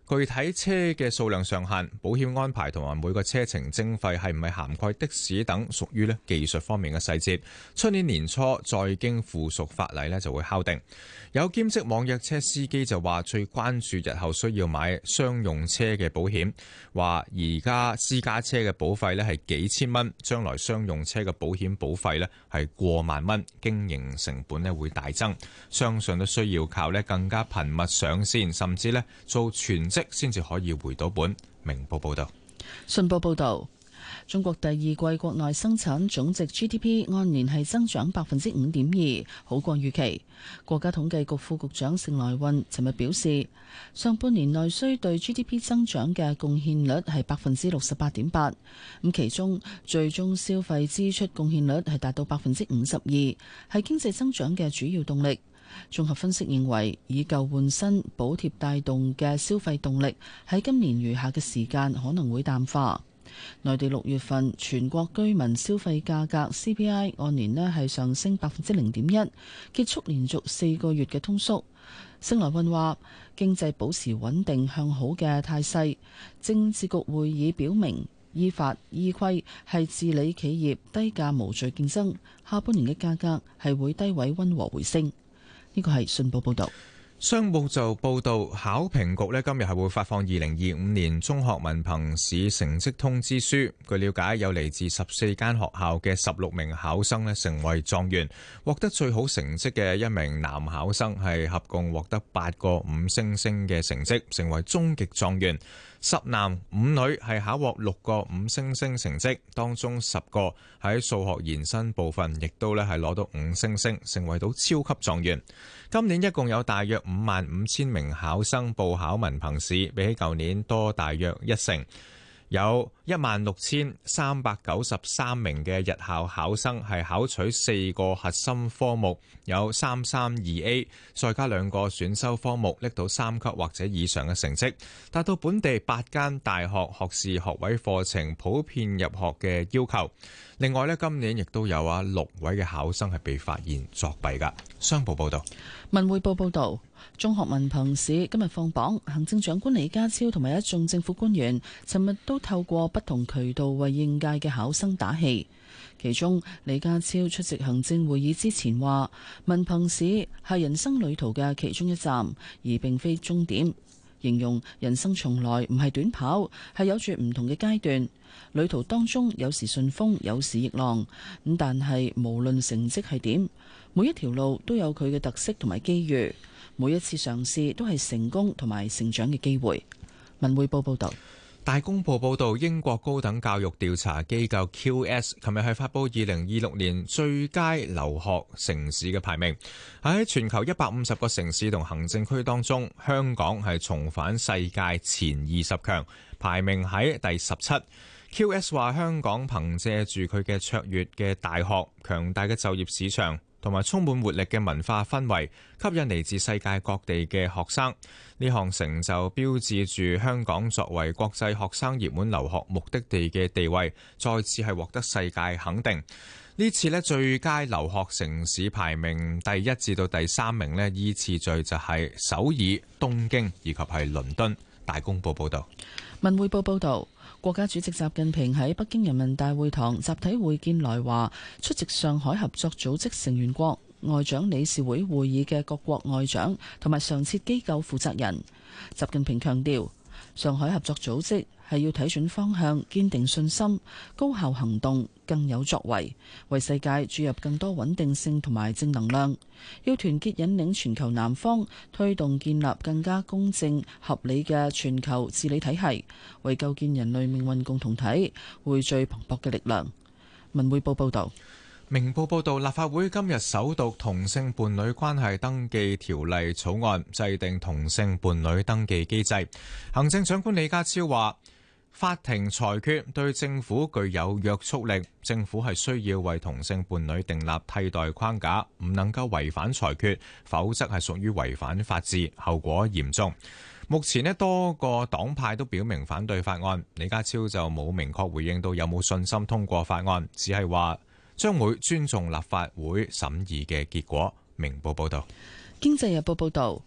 具體車嘅數量上限、保險安排同埋每個車程徵費係唔係涵蓋的士等，屬於咧技術方面嘅細節。出年年初再經附屬法例咧就會敲定。有兼職網約車司機就話最關注日後需要買商用車嘅保險，話而家私家車嘅保費咧係幾千蚊，將來商用車嘅保險保費咧係過萬蚊，經營成本咧會大增，相信都需要靠咧更加頻密上線，甚至咧做全職先至可以回到本。明報報道。 信報報道，中國第二季國內生產總值 G D P 按年係增長百分之五點二，好過預期。國家統計局副局長盛來運尋日表示，上半年內需對 G D P 增長嘅貢獻率係百分之六十八點八，咁其中最終消費支出貢獻率係達到百分之五十二，係經濟增長嘅主要動力。綜合分析認為，以舊換新補貼帶動嘅消費動力喺今年餘下嘅時間可能會淡化。內地六月份全國居民消費價格 C P I 按年呢係上升百分之零點一，結束連續四個月嘅通縮。盛來運話，經濟保持穩定向好嘅態勢，政治局會議表明依法依規係治理企業低價無序競爭，下半年嘅價格係會低位溫和回升。呢個係信報報導。 商報就報道，考評局咧今日係會發放二零二五年中學文憑試成績通知書。據了解，有嚟自十四間學校嘅十六名考生咧成為狀元，獲得最好成績嘅一名男考生係合共獲得八個五星星嘅成績，成為終極狀元。十男五女係考獲六個五星星成績，當中十個喺數學延伸部分亦都咧係攞到五星星，成為到超級狀元。今年一共有大約五萬五千名考生報考文憑試，比起舊年多大約一成。有一萬六千三百九十三名嘅日校考生係考取四個核心科目，有三三二 A， 再加兩個選修科目，拎到三級或者以上嘅成績，達到本地八間大學學士學位課程普遍入學嘅要求。另外呢，今年亦都有啊六位嘅考生係被發現作弊㗎。商報報道。 文匯報報道，中學文憑試今日放榜，行政長官李家超同埋一眾政府官員尋日都透過不同渠道為應屆嘅考生打氣。其中，李家超出席行政會議之前話，文憑試係人生旅途嘅其中一站，而並非終點。形容人生從來唔係短跑，係有住唔同嘅階段。旅途當中有時順風，有時逆浪。咁但係無論成績係點，每一條路都有佢嘅特色同埋機遇。每一次嘗試都係成功同埋成長嘅機會。文匯報報道。 大公報報導，英國高等教育調查機構 Q S 琴日係發布二零二六年最佳留學城市嘅排名。喺全球一百五十個城市同行政區當中，香港係重返世界前二十強，排名喺第十七。Q S 話香港憑借住佢嘅卓越嘅大學、強大嘅就業市場同埋充滿活力嘅文化氛圍，吸引嚟自世界各地嘅學生。呢項成就標誌住香港作為國際學生熱門留學目的地嘅地位，再次係獲得世界肯定。呢次呢最佳留學城市排名第一至到第三名呢，依次序就係首爾、東京以及係倫敦。大公報報道。 文匯報報道，國家主席習近平喺北京人民大會堂集體會見來華出席上海合作組織成員國外長理事會會議嘅各國外長同埋常設機構負責人。習近平強調，上海合作組織係要睇準方向，堅定信心，高效行動，更有作為，為世界注入更多穩定性同埋正能量。要團結引領全球南方，推動建立更加公正合理嘅全球治理體系，為構建人類命運共同體匯聚磅礴嘅力量。文匯報報道。 明報報道，立法會今日首讀同性伴侶關係登記條例草案，制定同性伴侶登記機制。行政長官李家超話，法庭裁決對政府具有約束力，政府係需要為同性伴侶訂立替代框架，唔能夠違反裁決，否則係屬於違反法治，後果嚴重。目前呢多個黨派都表明反對法案，李家超就冇明確回應到有冇信心通過法案，只係話將會尊重立法會審議嘅結果。明報報道。 經濟日報報道，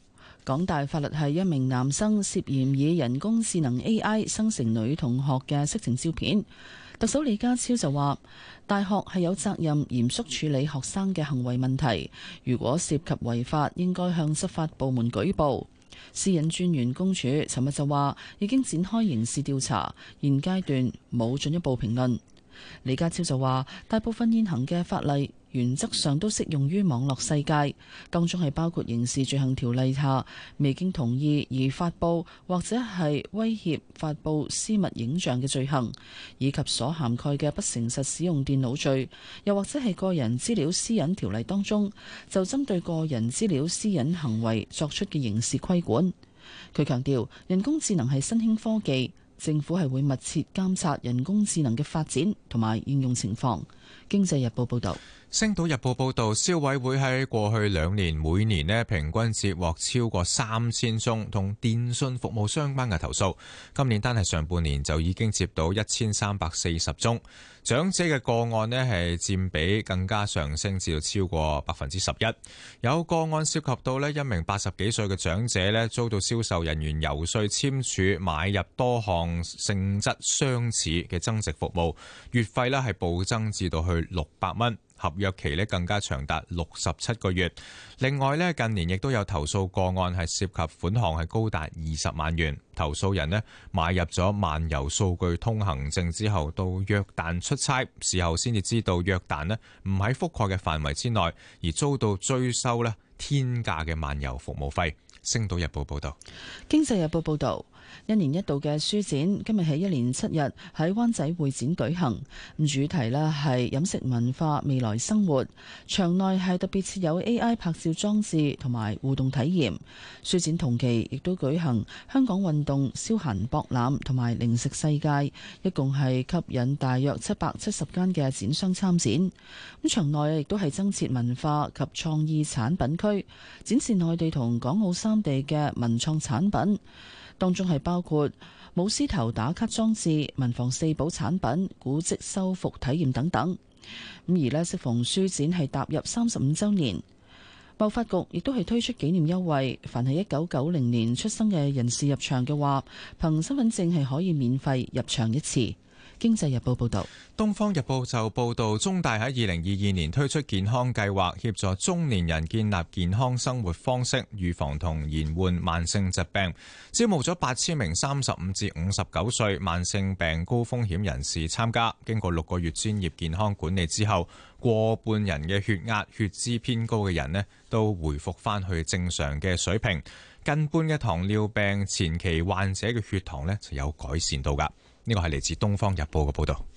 港大法律系一名男生涉嫌以人工智能 A I 生成女同學嘅色情照片。特首李家超就話，大學係有責任嚴肅處理學生嘅行為問題，如果涉及違法，應該向執法部門舉報。私隱專員公署尋日就話，已經展開刑事調查，現階段冇進一步評論。李家超就話，大部分現行嘅法例原則上都適用於網絡世界，當中係包括刑事罪行條例下未經同意而發布或者係威脅發布私密影像嘅罪行，以及所涵蓋嘅不誠實使用電腦罪，又或者係個人資料私隱條例當中就針對個人資料私隱行為作出嘅刑事規管。佢強調，人工智能係新興科技，政府係會密切監察人工智能嘅發展同埋應用情況。經濟日報報導。 星島日報報導，消委會喺過去兩年每年呢平均接獲超過三千宗同電訊服務相關嘅投訴，今年單係上半年就已經接到一千三百四十宗。長者嘅個案呢係佔比更加上升至到超過百分之十一。有個案涉及到呢一名八十幾歲嘅長者呢遭到銷售人員遊說簽署買入多項性質相似嘅增值服務，月費呢係暴增至到去六百蚊。合約期呢更加長達六十七個月。另外呢，近年亦都有投訴個案係涉及款項係高達二十萬元。投訴人呢買入咗漫遊數據通行證之後，到約旦出差，事後先至知道約旦呢唔喺覆蓋嘅範圍之內，而遭到追收呢天價嘅漫遊服務費。星島日報報道。 經濟日報報道。一年一度嘅書展今日起一連七日喺灣仔會展舉行，主題呢係飲食文化未來生活。場內係特別設有 A I 拍照裝置同埋互動體驗。書展同期亦都舉行香港運動消閒博覽同埋零食世界，一共係吸引大約七百七十間嘅展商參展。咁場內亦都係增設文化及創意產品區，展示內地同港澳三地嘅文創產品。當中係包括舞獅頭打卡裝置、文房四寶產品、古蹟修復體驗等等。咁而呢，適逢書展係踏入三十五週年，貿發局亦都係推出紀念優惠，凡係一九九零年出生嘅人士入場嘅話，憑身份證係可以免費入場一次。經濟日報報道。 東方日報就報道，中大喺二零二二年推出健康計劃，協助中年人建立健康生活方式，預防同延緩慢性疾病。招募咗八千名三十五至五十九歲慢性病高風險人士參加。經過六個月專業健康管理之後，過半人嘅血壓、血脂偏高嘅人呢都回復翻去正常嘅水平。近半嘅糖尿病前期患者嘅血糖呢就有改善到㗎。呢個係嚟自《東方日報》嘅報導。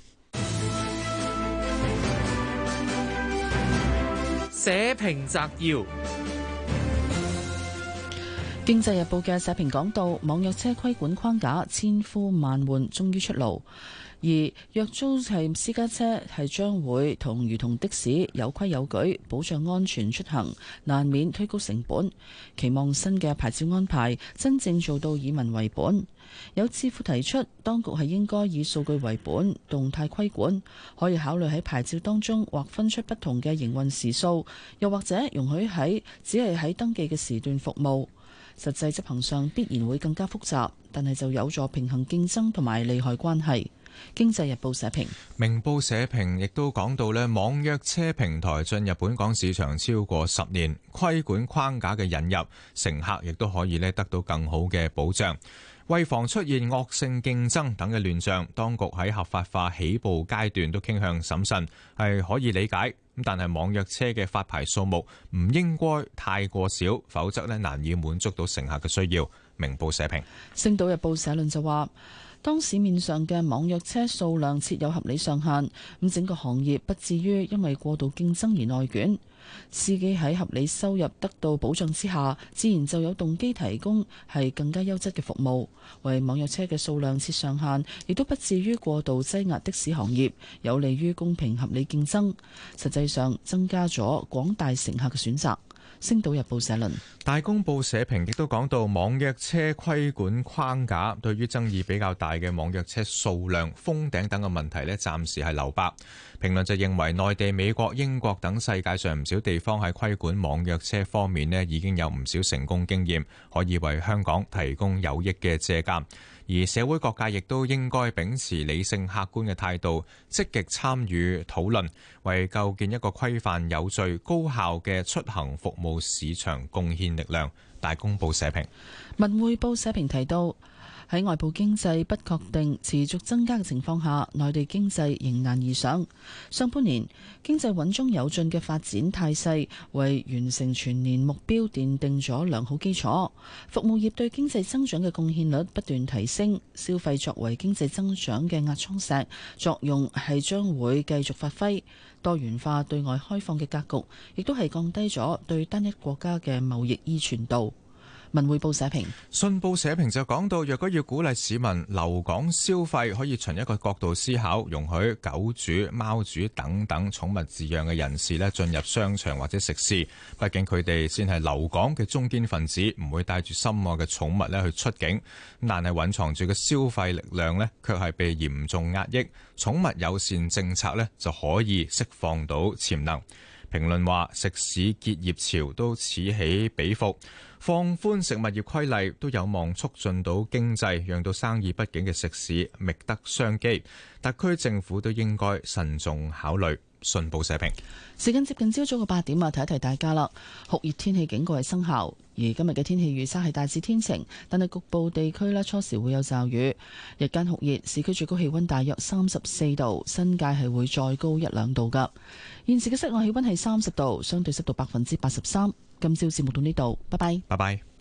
社評摘要： 經濟日報嘅社評講到，網約車規管框架千呼萬喚，終於出爐。而約租係私家車係將會同如同的士有規有矩，保障安全出行，難免推高成本。期望新嘅牌照安排真正做到以民為本。有智庫提出，當局係應該以數據為本，動態規管，可以考慮喺牌照當中劃分出不同嘅營運時數，又或者容許喺只係喺登記嘅時段服務。實際執行上必然會更加複雜，但係就有助平衡競爭同埋利害關係。經濟日報社評。 明報社評亦都講到呢，網約車平台進入本港市場超過十年，規管框架嘅引入，乘客亦都可以呢得到更好嘅保障。為防出現惡性競爭等嘅亂象，當局喺合法化起步階段都傾向審慎，係可以理解。咁但係網約車嘅發牌數目唔應該太過少，否則呢難以滿足到乘客嘅需要。明報社評。 星島日報社論就話，當市面上嘅網約車數量設有合理上限，咁整個行業不至於因為過度競爭而內捲。司機喺合理收入得到保障之下，自然就有動機提供係更加優質嘅服務。為網約車嘅數量設上限，亦都不至於過度擠壓的士行業，有利於公平合理競爭。實際上增加咗廣大乘客嘅選擇。 星島日報社論。 大公報社評亦都講到網約車規管框架對於爭議比較大嘅網約車數量、封頂等嘅問題呢，暫時係留白。評論就認為內地、美國、英國等世界上唔少地方喺規管網約車方面呢，已經有唔少成功經驗，可以為香港提供有益嘅借鑑。而社會各界亦都應該秉持理性客觀嘅態度，積極參與討論，為構建一個規範有序、高效嘅出行服務市場貢獻力量。大公報社評。 文匯報社評提到，喺外部經濟不確定、持續增加嘅情況下，內地經濟迎難而上。上半年經濟穩中有進嘅發展態勢，為完成全年目標奠定咗良好基礎。服務業對經濟增長嘅貢獻率不斷提升，消費作為經濟增長嘅壓艙石，作用係將會繼續發揮。多元化對外開放嘅格局，亦都係降低咗對單一國家嘅貿易依存度。文匯報社評。 信報社評就講到，若果要鼓勵市民留港消費，可以從一個角度思考，容許狗主、貓主等等寵物飼養嘅人士咧進入商場或者食肆。畢竟佢哋先係留港嘅中堅分子，唔會帶住心愛嘅寵物咧去出境。但係隱藏住嘅消費力量咧，卻係被嚴重壓抑。寵物友善政策咧就可以釋放到潛能。評論話，食肆結業潮都此起彼伏。放寬食物業規例都有望促進到經濟，讓到生意不景嘅食肆覓得商機。特區政府都應該慎重考慮。信報社評。 時間接近朝早嘅八點啊，提一提大家啦。酷熱天氣警告係生效，而今日嘅天氣預測係大致天晴，但係局部地區呢初時會有驟雨。日間酷熱，市區最高氣溫大約三十四度，新界係會再高一兩度噶。現時嘅室外氣溫係三十度，相對濕度百分之八十三。今朝節目到呢度，拜拜。 拜拜。